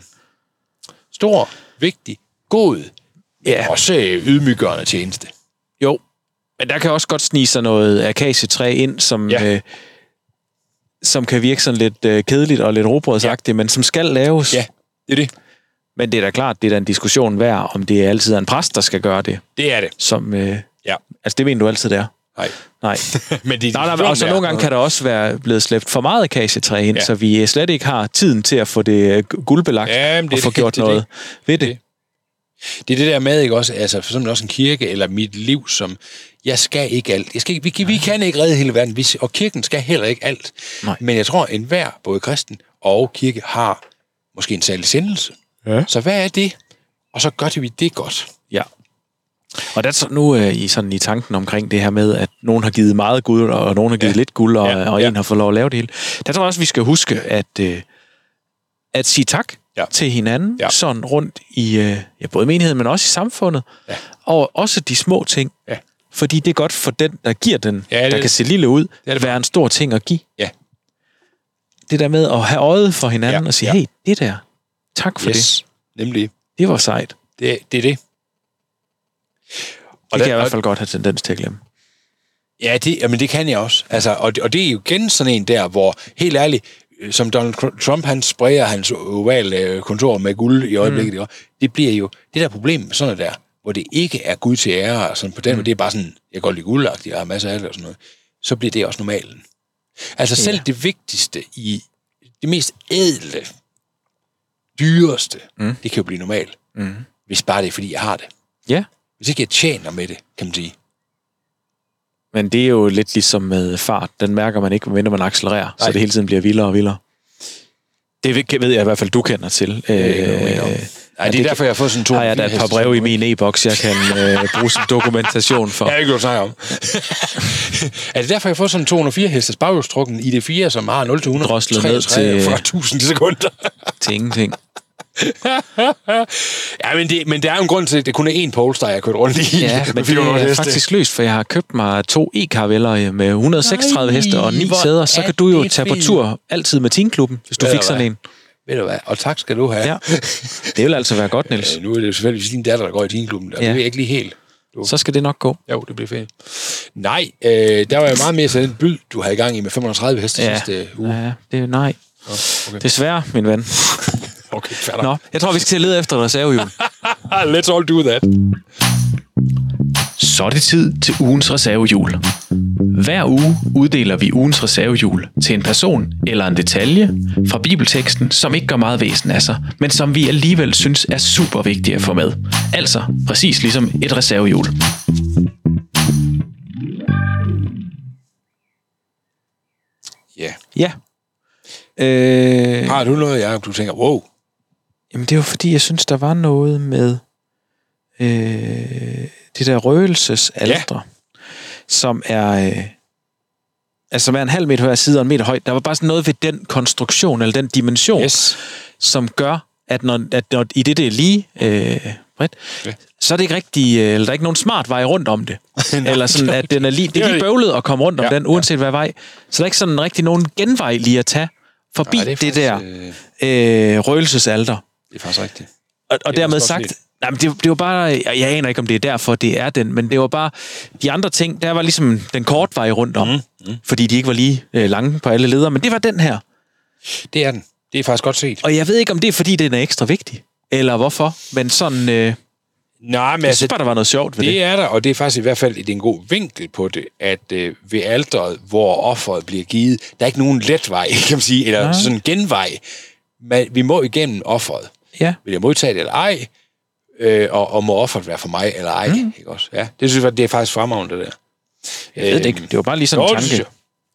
stor, vigtig, god, ja. Også øh, ydmyggørende tjeneste. Jo, men der kan også godt snige sig noget akacetræ ind, som, ja. øh, som kan virke sådan lidt øh, kedeligt og lidt robrødsagtigt, ja. Men som skal laves. Ja, det er det. Men det er da klart, det er da en diskussion værd, om det altid er en præst, der skal gøre det. Det er det. Som, øh, ja. Altså, det mener du altid, det er. Nej. Nej. Men det er nej, nej, og så nogle gange kan der også være blevet slæbt for meget akacetræ ind, ja. Så vi slet ikke har tiden til at få det guldbelagt ja, det og få det, gjort det, noget det. ved det. Det er det der med, ikke også? Altså, for eksempel også en kirke, eller mit liv, som, jeg skal ikke alt. Jeg skal ikke, vi, vi kan ikke redde hele verden, vi, og kirken skal heller ikke alt. Nej. Men jeg tror, enhver, både kristen og kirke, har måske en særlig sendelse. Ja. Så hvad er det? Og så gør vi det godt. Ja. Og der er så nu øh, i, sådan, i tanken omkring det her med, at nogen har givet meget guld, og nogen har givet ja. Lidt guld, og, ja. og en ja. Har fået lov at lave det hele. Der tror jeg også, vi skal huske at, øh, at sige tak ja. Til hinanden, ja. Sådan rundt i øh, ja, både menigheden, men også i samfundet. Ja. Og også de små ting. Ja. Fordi det er godt for den, der giver den, ja, det, der kan se lille ud, det det være en stor ting at give. Ja. Det der med at have øjet for hinanden ja. Og sige, ja. Hey, det der, tak for yes. det. Nemlig. Det var sejt. Det, det er det. Og det kan jeg i hvert fald godt have tendens til at glemme. Ja, det, jamen det kan jeg også. Altså, og, det, og det er jo igen sådan en der, hvor, helt ærligt, som Donald Trump, han sprayer hans ovale kontor med guld i øjeblikket, mm. det bliver jo, det der problem med sådan noget der, hvor det ikke er Gud til ære, og sådan på den måde, mm. det er bare sådan, jeg kan godt lide guldagtigt, jeg har masser af det og sådan noget, så bliver det også normalen. Altså selv ja. det vigtigste i det mest ædle, dyreste, mm. det kan jo blive normalt. Mm. Hvis bare det er, fordi jeg har det. Ja. Hvis ikke jeg tjener med det, kan man sige. Men det er jo lidt ligesom med fart. Den mærker man ikke, medmindre man accelererer, Nej. så det hele tiden bliver vildere og vildere. Det ved jeg i hvert fald, du kender til. Øh, øh, Nej, det er derfor, jeg har fået sådan to... Har jeg da et par breve i min e-boks, jeg kan øh, bruge som dokumentation for. Jeg har ikke noget snakke om. Er det derfor, jeg har fået sådan en to hundrede og fire hestes baghjulstrukken I D fire, som har nul til hundrede og treogtredive tusind sekunder? Til ingenting. Ja, men det, men det er jo en grund til, at det kun er én Polestar, jeg har kørt rundt i. Ja, men det er faktisk løst, for jeg har købt mig to e-carveller med et hundrede og seksogtredive Nej, heste og ni sæder, så kan du jo tage på tur altid med Teamklubben, hvis du fik sådan en. Ved du hvad? Og tak skal du have. Ja. Det vil altså være godt, Niels. Ja, nu er det jo selvfølgelig din datter, der går i Teamklubben. Der. Ja. Det er ikke lige helt. Du... Så skal det nok gå. Jo, det bliver fedt. Nej, øh, der var jo meget mere sådan en byd, du havde i gang i med fem hundrede og tredive heste ja. sidste uge. Ja, det er nej. Okay. Desværre, min ven. Okay, fair. Nå, jeg tror, vi skal til at lede efter et reservehjul. Let's all do that. Så er det tid til ugens reservehjul. Hver uge uddeler vi ugens reservehjul til en person eller en detalje fra bibelteksten, som ikke gør meget væsen af sig, men som vi alligevel synes er super vigtige at få med. Altså præcis ligesom et reservehjul. Ja. Yeah. Ja. Øh... Har du noget, Jacob, du tænker, wow? Jamen det er jo fordi, jeg synes, der var noget med øh, det der røgelsesaltre, ja. som er øh, altså som er en halv meter høj side og en meter høj. Der var bare sådan noget ved den konstruktion, eller den dimension, yes. som gør, at når, at når i det, det er lige øh, bredt, ja. så er det ikke rigtig, eller der er ikke nogen smart vej rundt om det. Eller sådan, at den er lige, det er lige bøvlet at komme rundt om ja, den, uanset ja. hvad vej. Så der er ikke sådan rigtig nogen genvej lige at tage forbi Nej, det, det der øh, røgelsesalter. Det er faktisk rigtigt. Og, og dermed sagt, nej, men det, det var bare, jeg, jeg aner ikke, om det er derfor, det er den, men det var bare, de andre ting, der var ligesom den korte vej rundt om, mm, mm. fordi de ikke var lige øh, lange på alle ledere, men det var den her. Det er den. Det er faktisk godt set. Og jeg ved ikke, om det er, fordi den er ekstra vigtig, eller hvorfor, men sådan, øh, nej, men jeg altså, synes bare, der var noget sjovt ved det. Det er der, og det er faktisk i hvert fald en god vinkel på det, at øh, ved alteret, hvor offeret bliver givet, der er ikke nogen let vej, kan man sige, eller ja. sådan en genvej. Men vi må igennem offeret. Ja. Vil jeg modtage det eller ej? Øh, og, og må offeret være for mig eller ej? Mm. Ikke også? Ja, det synes jeg, det er faktisk fremragende, det der. Jeg ved det ikke. Det var bare lige sådan en tanke.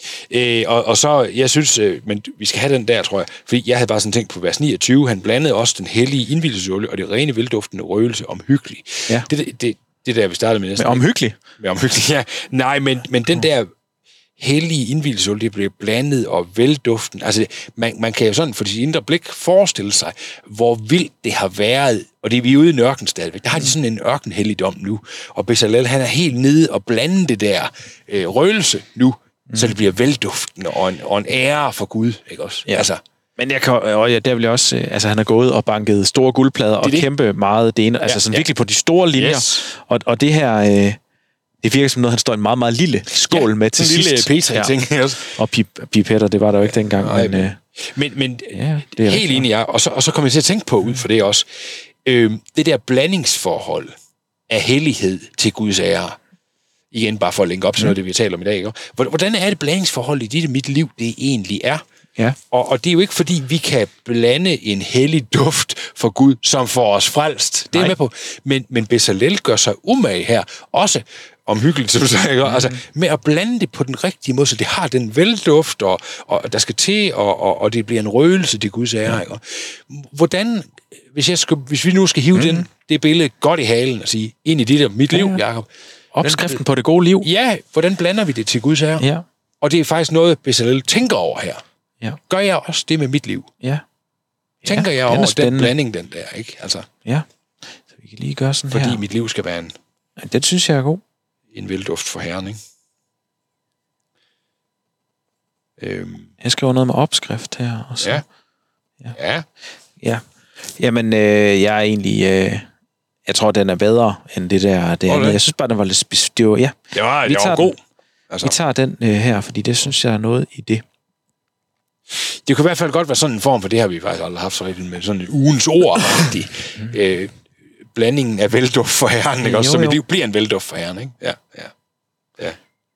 Øh, og, og så, jeg synes, øh, men vi skal have den der, tror jeg. Fordi jeg havde bare sådan tænkt på vers niogtyve, han blandede også den hellige indvielsesolie og det rene velduftende røgelse omhyggelig. Ja. Det, det, det, det der, vi startede med næsten. Med omhyggelig? Med omhyggelig, ja. Nej, men, men den der hellige indvielsesolie, det bliver blandet og velduften. Altså, man, man kan jo sådan for sit indre blik forestille sig, hvor vildt det har været, og det er vi ude i en ørken stadigvæk. Der har de sådan en ørkenhelligdom nu, og Bezalel, han er helt nede og blande det der øh, røgelse nu, mm. så det bliver velduftende og en, og en ære for Gud, ikke også? Ja. Altså, men jeg kan, og ja, der vil jeg også, altså han har gået og banket store guldplader og det. kæmpe meget det ene, altså ja, sådan ja. virkelig på de store linjer, yes. og, og det her, øh, det virker som noget, han står en meget, meget lille skål ja, med til sidst. En lille Petra-ting ja. også. Og pip, pipetter, det var der jo ikke dengang. Nej, men, øh, men, men ja, det er helt enig, ja. Og så, og så kommer jeg til at tænke på, ud for det også, øh, det der blandingsforhold af hellighed til Guds ære. Igen, bare for at linke op til noget, det vi taler om i dag. Ikke? Hvordan er det blandingsforhold i dit mit liv, det egentlig er? Ja. Og, og det er jo ikke, fordi vi kan blande en hellig duft for Gud, som får os frelst. Det er med på. Men, men Bezalel gør sig umage her, også omhyggeligt, som du siger, mm. altså med at blande det på den rigtige måde, så det har den velduft, og, og der skal til, og, og, og det bliver en røgelse til Guds ære. Ja. Hvordan, hvis, jeg skal, hvis vi nu skal hive mm. den, det billede godt i halen og sige, ind i dit og mit liv, ja. Jacob. Opskriften hvordan, på det gode liv. Ja, hvordan blander vi det til Guds ære? Ja. Og det er faktisk noget, Bezalel tænker over her. Ja. Gør jeg også det med mit liv? Ja. Tænker ja, jeg over den, den blanding, den der, ikke? Altså, ja. Så vi kan lige gøre sådan fordi her. Fordi mit liv skal være en... Ja, den synes jeg er god. En velduft for Herren, ikke? Øhm. Jeg skriver noget med opskrift her. Og så. Ja. Ja. Ja. Ja. Jamen, øh, jeg er egentlig... Øh, jeg tror, den er bedre end det der. Det andet. Jeg synes bare, den var lidt... Speci- det var, ja. Det var, det var god. Altså. Vi tager den øh, her, fordi det synes jeg er noget i det. det kan i hvert fald godt være sådan en form, for det har vi faktisk aldrig haft så rigtigt med, sådan en ugens ord, øh, blandingen af velduft for herren, ikke? Også, så mit liv bliver en velduft for herren, ikke? Ja, ja, ja.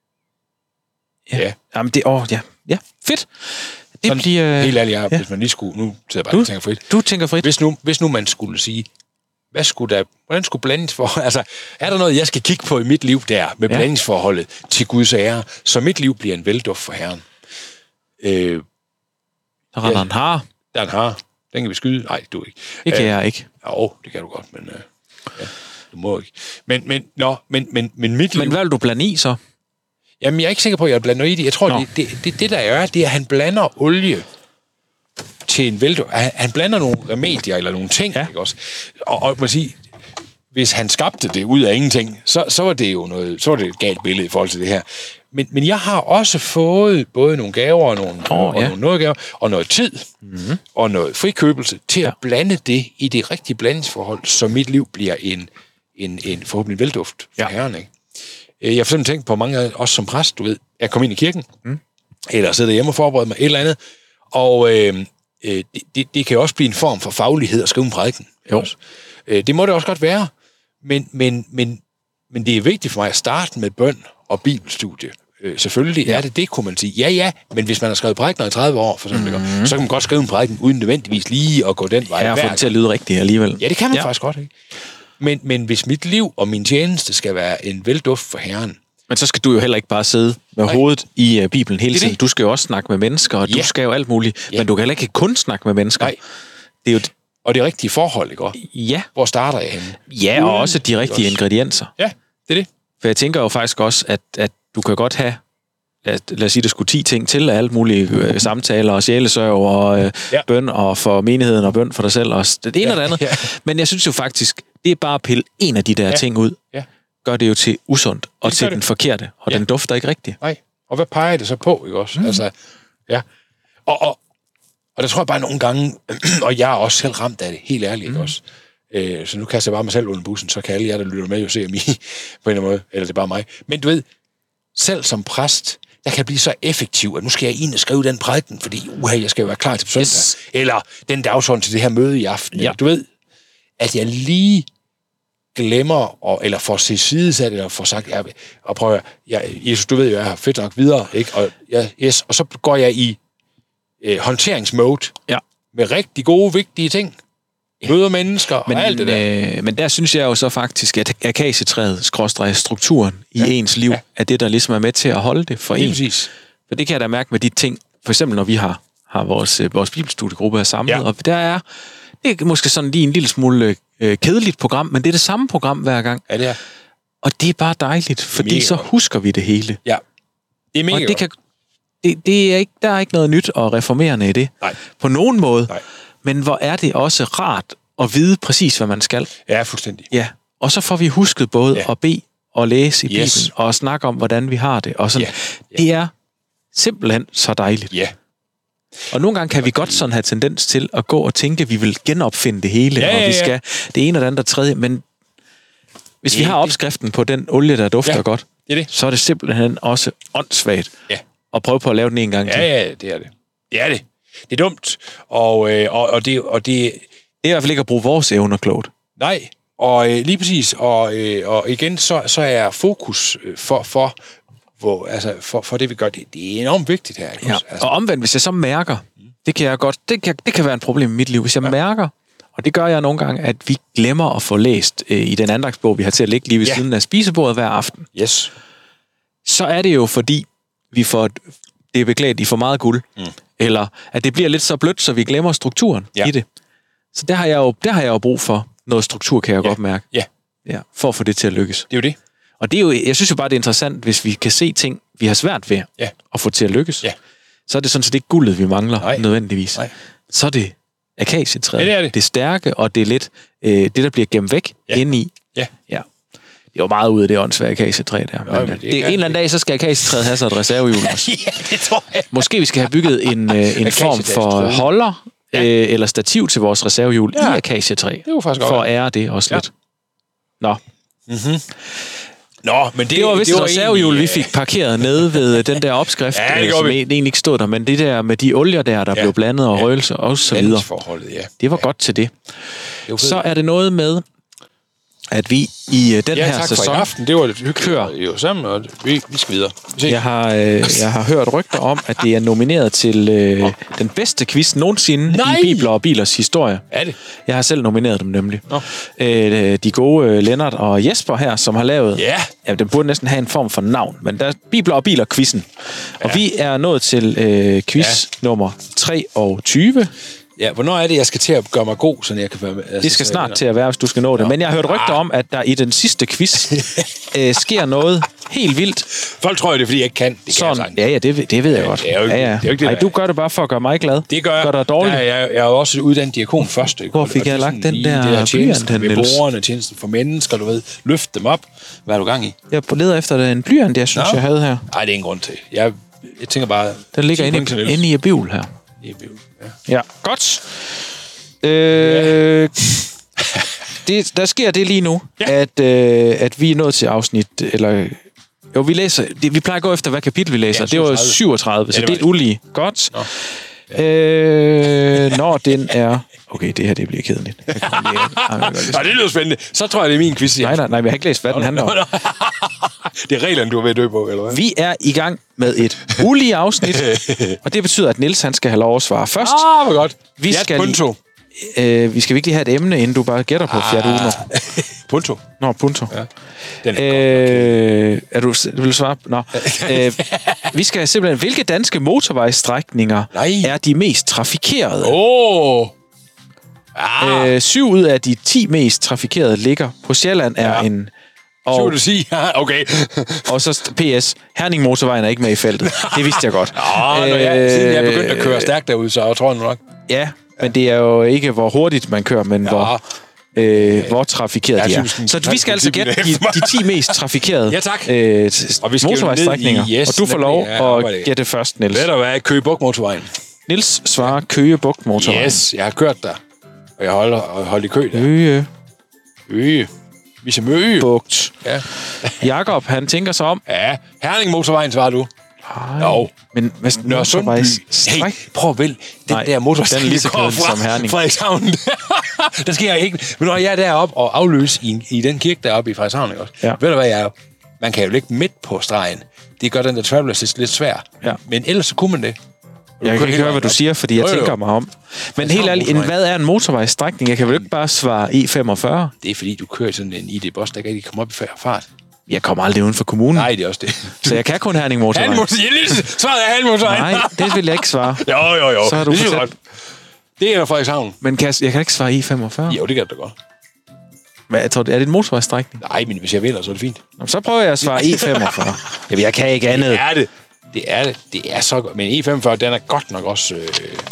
Ja. ja. Jamen det, åh, ja. Ja, fedt. Det sådan, bliver... Helt ærligt, jeg, ja. hvis man lige skulle... Nu sidder jeg bare du, og tænker frit. Du tænker frit. Hvis nu, hvis nu man skulle sige, hvad skulle der, hvordan skulle blandes for... Altså, er der noget, jeg skal kigge på i mit liv der, med ja. blandingsforholdet til Guds ære, så mit liv bliver en velduft for herren? Øh, der render ja, en har. Der er en har. Den kan vi skyde. Nej, du ikke. Det kan øh, jeg ikke. Jo, det kan du godt, men... Øh, ja, du må ikke. Men, men, nå, men, men, men mit liv... Men hvad vil du blande i, så? Jamen, jeg er ikke sikker på, at jeg blander i det. Jeg tror, det, det, det, det der er, det er, at han blander olie til en vælduft. Han, han blander nogle remedier eller nogle ting, ja. Ikke også? Og, og man sige, hvis han skabte det ud af ingenting, så, så var det jo noget, så var det et galt billede i forhold til det her. Men, men jeg har også fået både nogle gaver og nogle, oh, og ja. nogle nådegaver, og noget tid, mm-hmm. og noget frikøbelse til ja. at blande det i det rigtige blandingsforhold, så mit liv bliver en, en, en forhåbentlig velduft for ja. herren, ikke? Jeg har for eksempel tænkt på mange af os som præst, du ved, jeg kom ind i kirken, mm. eller sidder hjemme og forbereder mig et eller andet, og øh, det, det, det kan jo også blive en form for faglighed at skrive en prædiken. Jo. Øh, det må det også godt være, men, men, men, men det er vigtigt for mig at starte med bøn og bibelstudie. Øh, selvfølgelig ja. er det det, kunne man sige. Ja, ja, men hvis man har skrevet prædikener i tredive år, for eksempel, mm-hmm. så kan man godt skrive en prædiken uden nødvendigvis lige at gå den vej. Ja, og få det til at lyde rigtigt alligevel. Ja, det kan man ja. faktisk godt, ikke? Men, men hvis mit liv og min tjeneste skal være en velduft for herren... Men så skal du jo heller ikke bare sidde med Nej. hovedet i uh, Bibelen hele tiden. Du skal jo også snakke med mennesker, og ja. du skal jo alt muligt. Ja. Men du kan heller ikke kun snakke med mennesker. Nej. Det er jo d- og det rigtige forhold, ikke? Ja. Hvor starter jeg henne? Ja, og også de rigtige ingredienser. Ja, det er det. For jeg tænker jo faktisk også, at, at du kan godt have... Lad, lad os sige, der skulle ti ting til af alt mulige øh, samtaler og sjælesørg og øh, ja. bøn og for menigheden og bøn for dig selv. Og det ene ja. og det andet. Ja. Men jeg synes jo faktisk, det er bare at pille en af de der ja. ting ud. Ja. Gør det jo til usundt og til det. den forkerte. Og ja. den dufter ikke rigtigt. Nej. Og hvad peger det så på, ikke også? Mm. Altså, ja. Og, og, og der tror jeg bare nogle gange, og jeg er også selv ramt af det, helt ærligt, mm. ikke også? Øh, så nu kaster jeg bare mig selv under bussen, så kan alle jer, der lytter med, jo se mig på en eller anden måde. Eller det er bare mig. Men du ved, selv som præst, jeg kan blive så effektiv, at nu skal jeg ind og skrive den prædiken, fordi uha, jeg skal jo være klar til søndag. Yes. Eller den dagsorden til det her møde i aften. Ja. Du ved, at jeg lige glemmer, og, eller får se sidesat, eller får sagt, jeg, og prøver, jeg, Jesus, du ved jo, jeg har fedt nok videre, ikke? Og, jeg, yes, og så går jeg i øh, håndteringsmode ja. med rigtig gode, vigtige ting. Møder mennesker men, og alt det der. Øh, men der synes jeg jo så faktisk, at akacietræet, skråstreg strukturen i ja. ens liv, ja. er det, der ligesom er med til at holde det for en. Præcis. For det kan jeg da mærke med de ting, for eksempel når vi har, har vores, vores bibelstudiegruppe her samlet, ja. og der er, det er måske sådan lige en lille smule øh, kedeligt program, men det er det samme program hver gang. Ja, det er. Og det er bare dejligt, fordi mega så husker vi det hele. Ja, det er mega og det kan, det, det er ikke, der er ikke noget nyt og reformerende i det. Nej. På nogen måde. Nej. Men hvor er det også rart at vide præcis, hvad man skal. Ja, fuldstændig. Ja, og så får vi husket både ja. at bede og læse i yes. Bibelen, og snakke om, hvordan vi har det. Og sådan. Ja. Ja. Det er simpelthen så dejligt. Ja. Og nogle gange kan vi godt sådan have tendens til at gå og tænke, at vi vil genopfinde det hele, ja, ja, ja. og vi skal det ene og det andet og tredje, men hvis ja, vi har opskriften på den olie, der dufter ja, godt, det er det. så er det simpelthen også åndssvagt ja. at prøve på at lave den en gang ja, til. Ja, ja, det er det. Det er det. Det er dumt, og, øh, og, og det... Og det Det er i hvert fald ikke at bruge vores evner klogt. Nej, og øh, lige præcis, og, øh, og igen, så, så er fokus for, for, hvor, altså, for, for det, vi gør, det, det er enormt vigtigt her. Ikke? Ja. Altså. Og omvendt, hvis jeg så mærker, det kan jeg godt, det kan, det kan være en problem i mit liv, hvis jeg ja. mærker, og det gør jeg nogle gange, at vi glemmer at få læst øh, i den andagsbog, vi har til at ligge lige ved ja. siden af spisebordet hver aften. Yes. Så er det jo, fordi vi får, det er beklædt i for meget guld, mm. eller at det bliver lidt så blødt, så vi glemmer strukturen ja. i det. Så der har jeg jo, der har jeg jo brug for noget struktur, kan jeg ja. godt mærke. Ja. Ja, for at få det til at lykkes. Det er jo det. Og det er jo, jeg synes jo bare, det er interessant, hvis vi kan se ting, vi har svært ved ja. at få til at lykkes. Ja. Så er det sådan set ikke guldet, vi mangler Nej. nødvendigvis. Nej. Så er det akacietræet. Ja, det er det. Det stærke, og det er lidt øh, det, der bliver gemt væk ja. indeni. Ja. Ja. Det er jo meget ude af det åndssvage akacietræ der. Nå, men det, det det, en eller anden dag, så skal akacietræet have sig et reservehjul også. Ja, det tror jeg. Måske vi skal have bygget en, øh, en form for holder, ja. øh, eller stativ til vores reservehjul ja. i akacietræ. Det er jo faktisk for at ære det også ja. lidt. Nå. Mm-hmm. Nå, men det, Det var vist det et var reservehjul, vi egentlig, fik parkeret nede ved den der opskrift, Ja, det øh, gjorde som vi. egentlig ikke stod der, men det der med de olier der, der Ja. blev blandet og Ja. røgelse og så videre. blandingsforholdet, ja. Det var godt til det. Det var fedt. Så er det noget med, at vi i øh, den Ja, her tak for i sæson... aften. Det var lidt hyggeligt. kører. Jo, sammen, og vi, vi skal videre. Se. Jeg har, øh, jeg har hørt rygter om, at det er nomineret til øh, den bedste quiz nogensinde Nej! i Bibler og Bilers historie. Er det? Jeg har selv nomineret dem nemlig. Nå. Øh, de gode øh, Lennart og Jesper her, som har lavet... Ja. Ja, den burde næsten have en form for navn, men der er Bibler og Biler-quizzen. Og vi er nået til øh, quiz Ja. nummer treogtyve. Ja, hvornår er det, jeg skal til at gøre mig god, så jeg kan være med? Altså, Det skal så- snart til at være, hvis du skal nå det. Nå. Men jeg har hørt rygter Ah. om, at der i den sidste quiz øh, sker noget helt vildt. Folk tror jo, det er, fordi jeg ikke kan. Det kan jeg Sådan, sagtens. ja, ja, det, ved- det ved jeg godt. det er jo ikke- ja, ja. det er jo ikke det, Ej, der du er. gør det bare for at gøre mig glad. Det gør jeg. Gør dig dårligt. Jeg, jeg, jeg er jo også uddannet diakon først. Ikke? Hvor Og fik det er jeg lagt sådan den lige der det blyant tjenesten hen, ved Niels? borgerne, tjenesten for mennesker, du ved. Løft dem op. Hvad er du gang i? Jeg leder efter en blyant, jeg synes, Nå. jeg havde her. Nej, det er ingen grund til. Jeg, jeg tænker bare... Den ligger ti inde point til i, Niels. inde i bibel her. I bibel, ja. Ja, godt. Øh, det, der sker det lige nu, Ja. at, øh, at vi er nået til afsnit, eller... Jo, vi læser... Det, vi plejer at gå efter, hvad kapitel vi læser. Ja, det var syvogtredive. syvogtredive, så Ja, det det, var det er et ulige. Godt. Nå. Øh, når den er... Okay, det her det bliver kedeligt. Jeg kan lige- Ej, jeg kan godt lide- Nej, det lyder spændende. Så tror jeg, det er min quiz. Nej, nej, nej, jeg har ikke læst, hvad den handler om. Det er reglerne, du er ved at dø på, eller hvad? Vi er i gang med et ulige afsnit, og det betyder, at Niels han skal have lov at svare først. Ah, hvor godt. Vi Ja, skal, punto. øh, vi skal virkelig have et emne, inden du bare gætter på Fiat Uno. Punto. Nå, punto. Ja. Den er Øh, er du, du vil svare? Nå. Øh, vi skal simpelthen... Hvilke danske motorvejsstrækninger Nej. er de mest trafikerede? Åh! Oh. Ah, Øh, syv ud af de ti mest trafikerede ligger på Sjælland er Ja. en... så Og, vil du sige. Ja, okay. og så P S. Herning Motorvejen er ikke med i feltet. Det vidste jeg godt. Åh, når jeg, siden jeg begyndte at køre stærkt derude, så tror jeg nok. Ja, men det er jo ikke, hvor hurtigt man kører, men ja. hvor, øh, hvor trafikeret Ja, de typisk er. en Så vi skal altså gætte de, de ti mest trafikerede Ja, tak. øh, Og vi skal jo motorvejsstrækninger. ned i- yes, og du får lov nemlig, ja, arbejde. at gætte først, Niels. Ved du hvad? Køge Bugt motorvejen. Niels svarer Køge Bugt Motorvejen. Yes, jeg har kørt der. Og jeg holder og holdt i kø der. Køge Øge. Vi ser møge. Bugt. Ja. Jakob, han tænker sig om. Ja. Herning motorvejen, svarer du. Ej, Jo. men hvad Nørre Sundby. motorvejsstræk? Hey, prøv at vælge den Nej, der motorvej. den er lige så kedelig som Herning. Frederikshavn. der skal jeg ikke. Men når jeg er deroppe og afløse i, i den kirke deroppe i Frederikshavn, ikke også? Ja. Ved du hvad, jeg er? Man kan jo ligge midt på stregen. Det gør den der travel assist lidt svær. Ja. Men ellers så kunne man det. Jeg kan ikke høre, hvad du siger, fordi jeg Jo, jo. tænker mig om. Men helt ærligt, en, hvad er en motorvejsstrækning? Jeg kan vel ikke bare svare E femogfyrre? Det er fordi, du kører i sådan en I D-bus, der kan ikke komme op i fart. Jeg kommer aldrig uden for kommunen, Nej, det er også det. så jeg kan kun Herning Motorvej. Halmotor. Svaret er Halmotor. Nej, det vil jeg ikke svare. Jo, jo, jo. Så har du det er fortalt- godt. Det er Frederikshavn. Men kan jeg, jeg kan ikke svare E femogfyrre. Jo, det kan du godt. Hvad, jeg tror, er det en motorvejsstrækning? Nej, men hvis jeg vil, så er det fint. Nå, så prøver jeg at svare E femogfyrre. Jamen, jeg kan ikke andet. Det er det. Det er det. Det er så godt. Men E femogfyrre, den er godt nok også... Øh...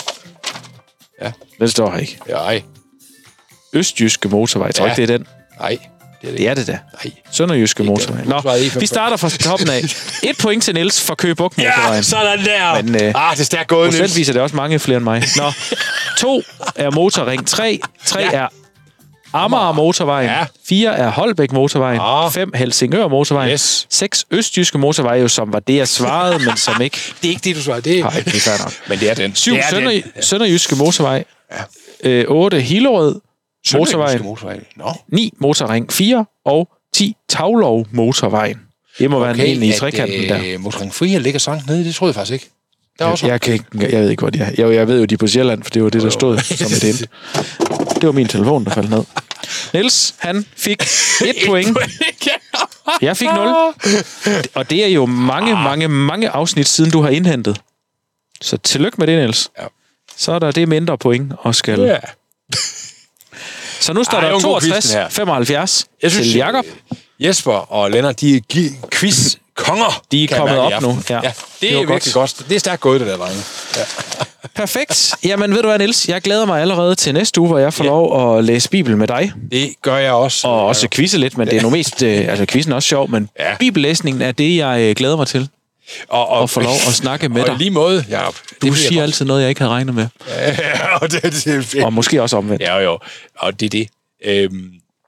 Det står her ikke. Ja, ej. Østjyske Motorvej. Jeg tror Ja. ikke, det er den. Nej, det er det. Det er det da. Nej. Sønderjyske Ikke. Motorvej. Nå, Motorvej E femogfyrre. vi starter fra toppen af. Et point til Niels for Køge Bugt Motorvejen. Ja, sådan der. Men, øh, ah, det er stærkt gået, Niels. Procentvis er det også mange flere end mig. Nå, to er Motorring tre. Tre Ja. er Amager Motorvejen. Ja. Fire er Holbæk Motorvejen. Ah. Fem Helsingør Motorvejen. Yes. Seks Østjyske Motorveje, jo, som var det, jeg svarede, men som ikke... Det er ikke det, du svarer. Det er... Nej, det er fair nok. Men det er den. Syv det er Sønder, den. Sønderjyske Motorvej. Ja. Øh, otte Hillerød Motorvejen. Motorvejen. Nå. ni Motorring fire. Og ti Tavlov Motorvejen. Det må være en en i trekanten der. Øh, Motorring fire ligger så langt nede. Det troede jeg faktisk ikke. Der er også... Jeg, jeg, kan ikke, jeg ved ikke, hvor de er. Jo, jeg ved jo, de er på Sjælland, for det var det, der stod som et hint. Det var min telefon, der faldt ned. Niels, han fik et point. Jeg fik nul. Og det er jo mange, mange, mange afsnit, siden du har indhentet. Så tillykke med det, Niels. Ja. Så er der det mindre point, og skal... Ja. Så nu står Ej, det var der en god quiz, toogtres den her. femoghalvfjerds Jeg synes, til Jakob. Jesper og Lennart, de er gi- quiz-konger. De er kan jeg kommet mærke i op nu, aften. ja. ja. Det, Det er var virkelig godt. Det er stærkt gået, det der, drenge. Ja. Perfekt. Jamen, ved du hvad, Niels? Jeg glæder mig allerede til næste uge, hvor jeg får Ja. lov at læse Bibelen med dig. Det gør jeg også. Og også quizze lidt, men det er nu mest... Øh, altså, quizzen er også sjov, men Ja. bibellæsningen er det, jeg øh, glæder mig til. og, og, At få lov at snakke med og dig. i lige måde, Jacob. Du siger altid noget, jeg ikke havde regnet med. Ja, og det, det, det, Og måske også omvendt. Ja, jo. Og det er det. Øhm,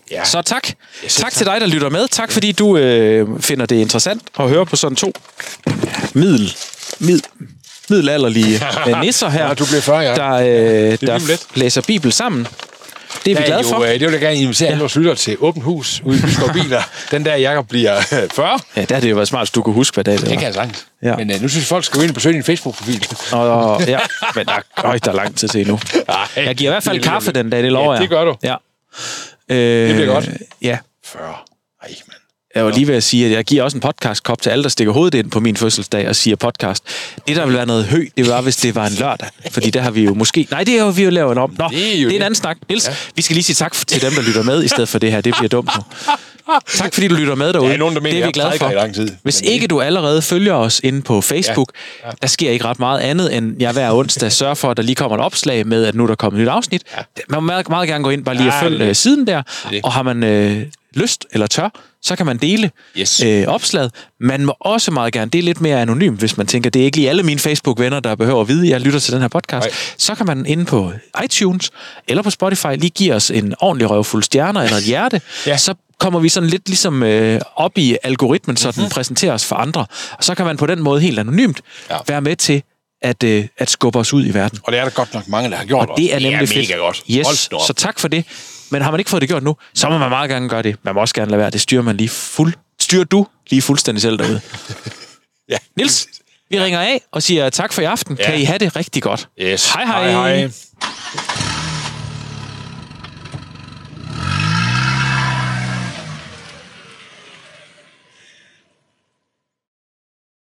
Ja. Så tak. Yes, tak, tak til dig, der lytter med. Tak, fordi du øh, finder det interessant at høre på sådan to middel, middel, middelalderlige nisser her, ja, du bliver fyrre, ja. der, øh, der læser Bibel sammen. Det er vi glade for. Jo, det vil jeg gerne invitere alle vores lyttere til Åbent Hus ude i Byskov Biler. Den der Jakob bliver fyrre. Ja, der har det jo været smart, at du kunne huske, hvad dag det var. Det kan jeg sagtens. Ja. Men uh, nu synes folk skal gå ind og besøge din Facebook-profil. Og, ja, men der, øj, der er lang tid til endnu. Jeg giver i hvert fald kaffe den dag, det lover jeg. Ja, det gør du. Ja. Øh, det bliver godt. Ja. fyrre. Ej, mand. Jeg var lige ved at sige, at jeg giver også en podcastkop til alle, der stikker hovedet ind på min fødselsdag og siger podcast. Det, der vil være noget høj, det var, hvis det var en lørdag. Fordi der har vi jo måske... Nej, det har vi jo lavet om. Nå, det er, det er en anden snak. Niels, ja. Vi skal lige sige tak til dem, der lytter med, i stedet for det her. Det bliver dumt nu. Tak, fordi du lytter med derude. Ja, nogen, der mener, det er vi glade for. Lang tid. Hvis ikke du allerede følger os inde på Facebook, ja. Ja. Der sker ikke ret meget andet, end jeg hver onsdag sørger for, at der lige kommer et opslag med, at nu der kommer et nyt afsnit. Ja. Man må meget, meget gerne gå ind, bare lige ja, og følge det. Siden der. Det. Og har man øh, lyst eller tør, så kan man dele yes. øh, opslaget. Man må også meget gerne, det er lidt mere anonymt, hvis man tænker, det er ikke lige alle mine Facebook-venner, der behøver at vide, at jeg lytter til den her podcast. Nej. Så kan man inde på iTunes eller på Spotify lige give os en ordentlig røvfuld stjerner eller et hjerte. Ja. Så kommer vi sådan lidt ligesom øh, op i algoritmen, så den mm-hmm. præsenterer os for andre. Og så kan man på den måde helt anonymt ja. være med til at, øh, at skubbe os ud i verden. Og det er der godt nok mange, der har gjort. Og det er nemlig det er mega godt. Yes, så tak for det. Men har man ikke fået det gjort nu, så må man meget gerne gøre det. Man må også gerne lade være. Det styrer man lige fuld. Styrer du lige fuldstændig selv derude. Ja. Niels, vi ja. ringer af og siger tak for i aften. Ja. Kan I have det rigtig godt. Yes. Hej hej. hej, hej.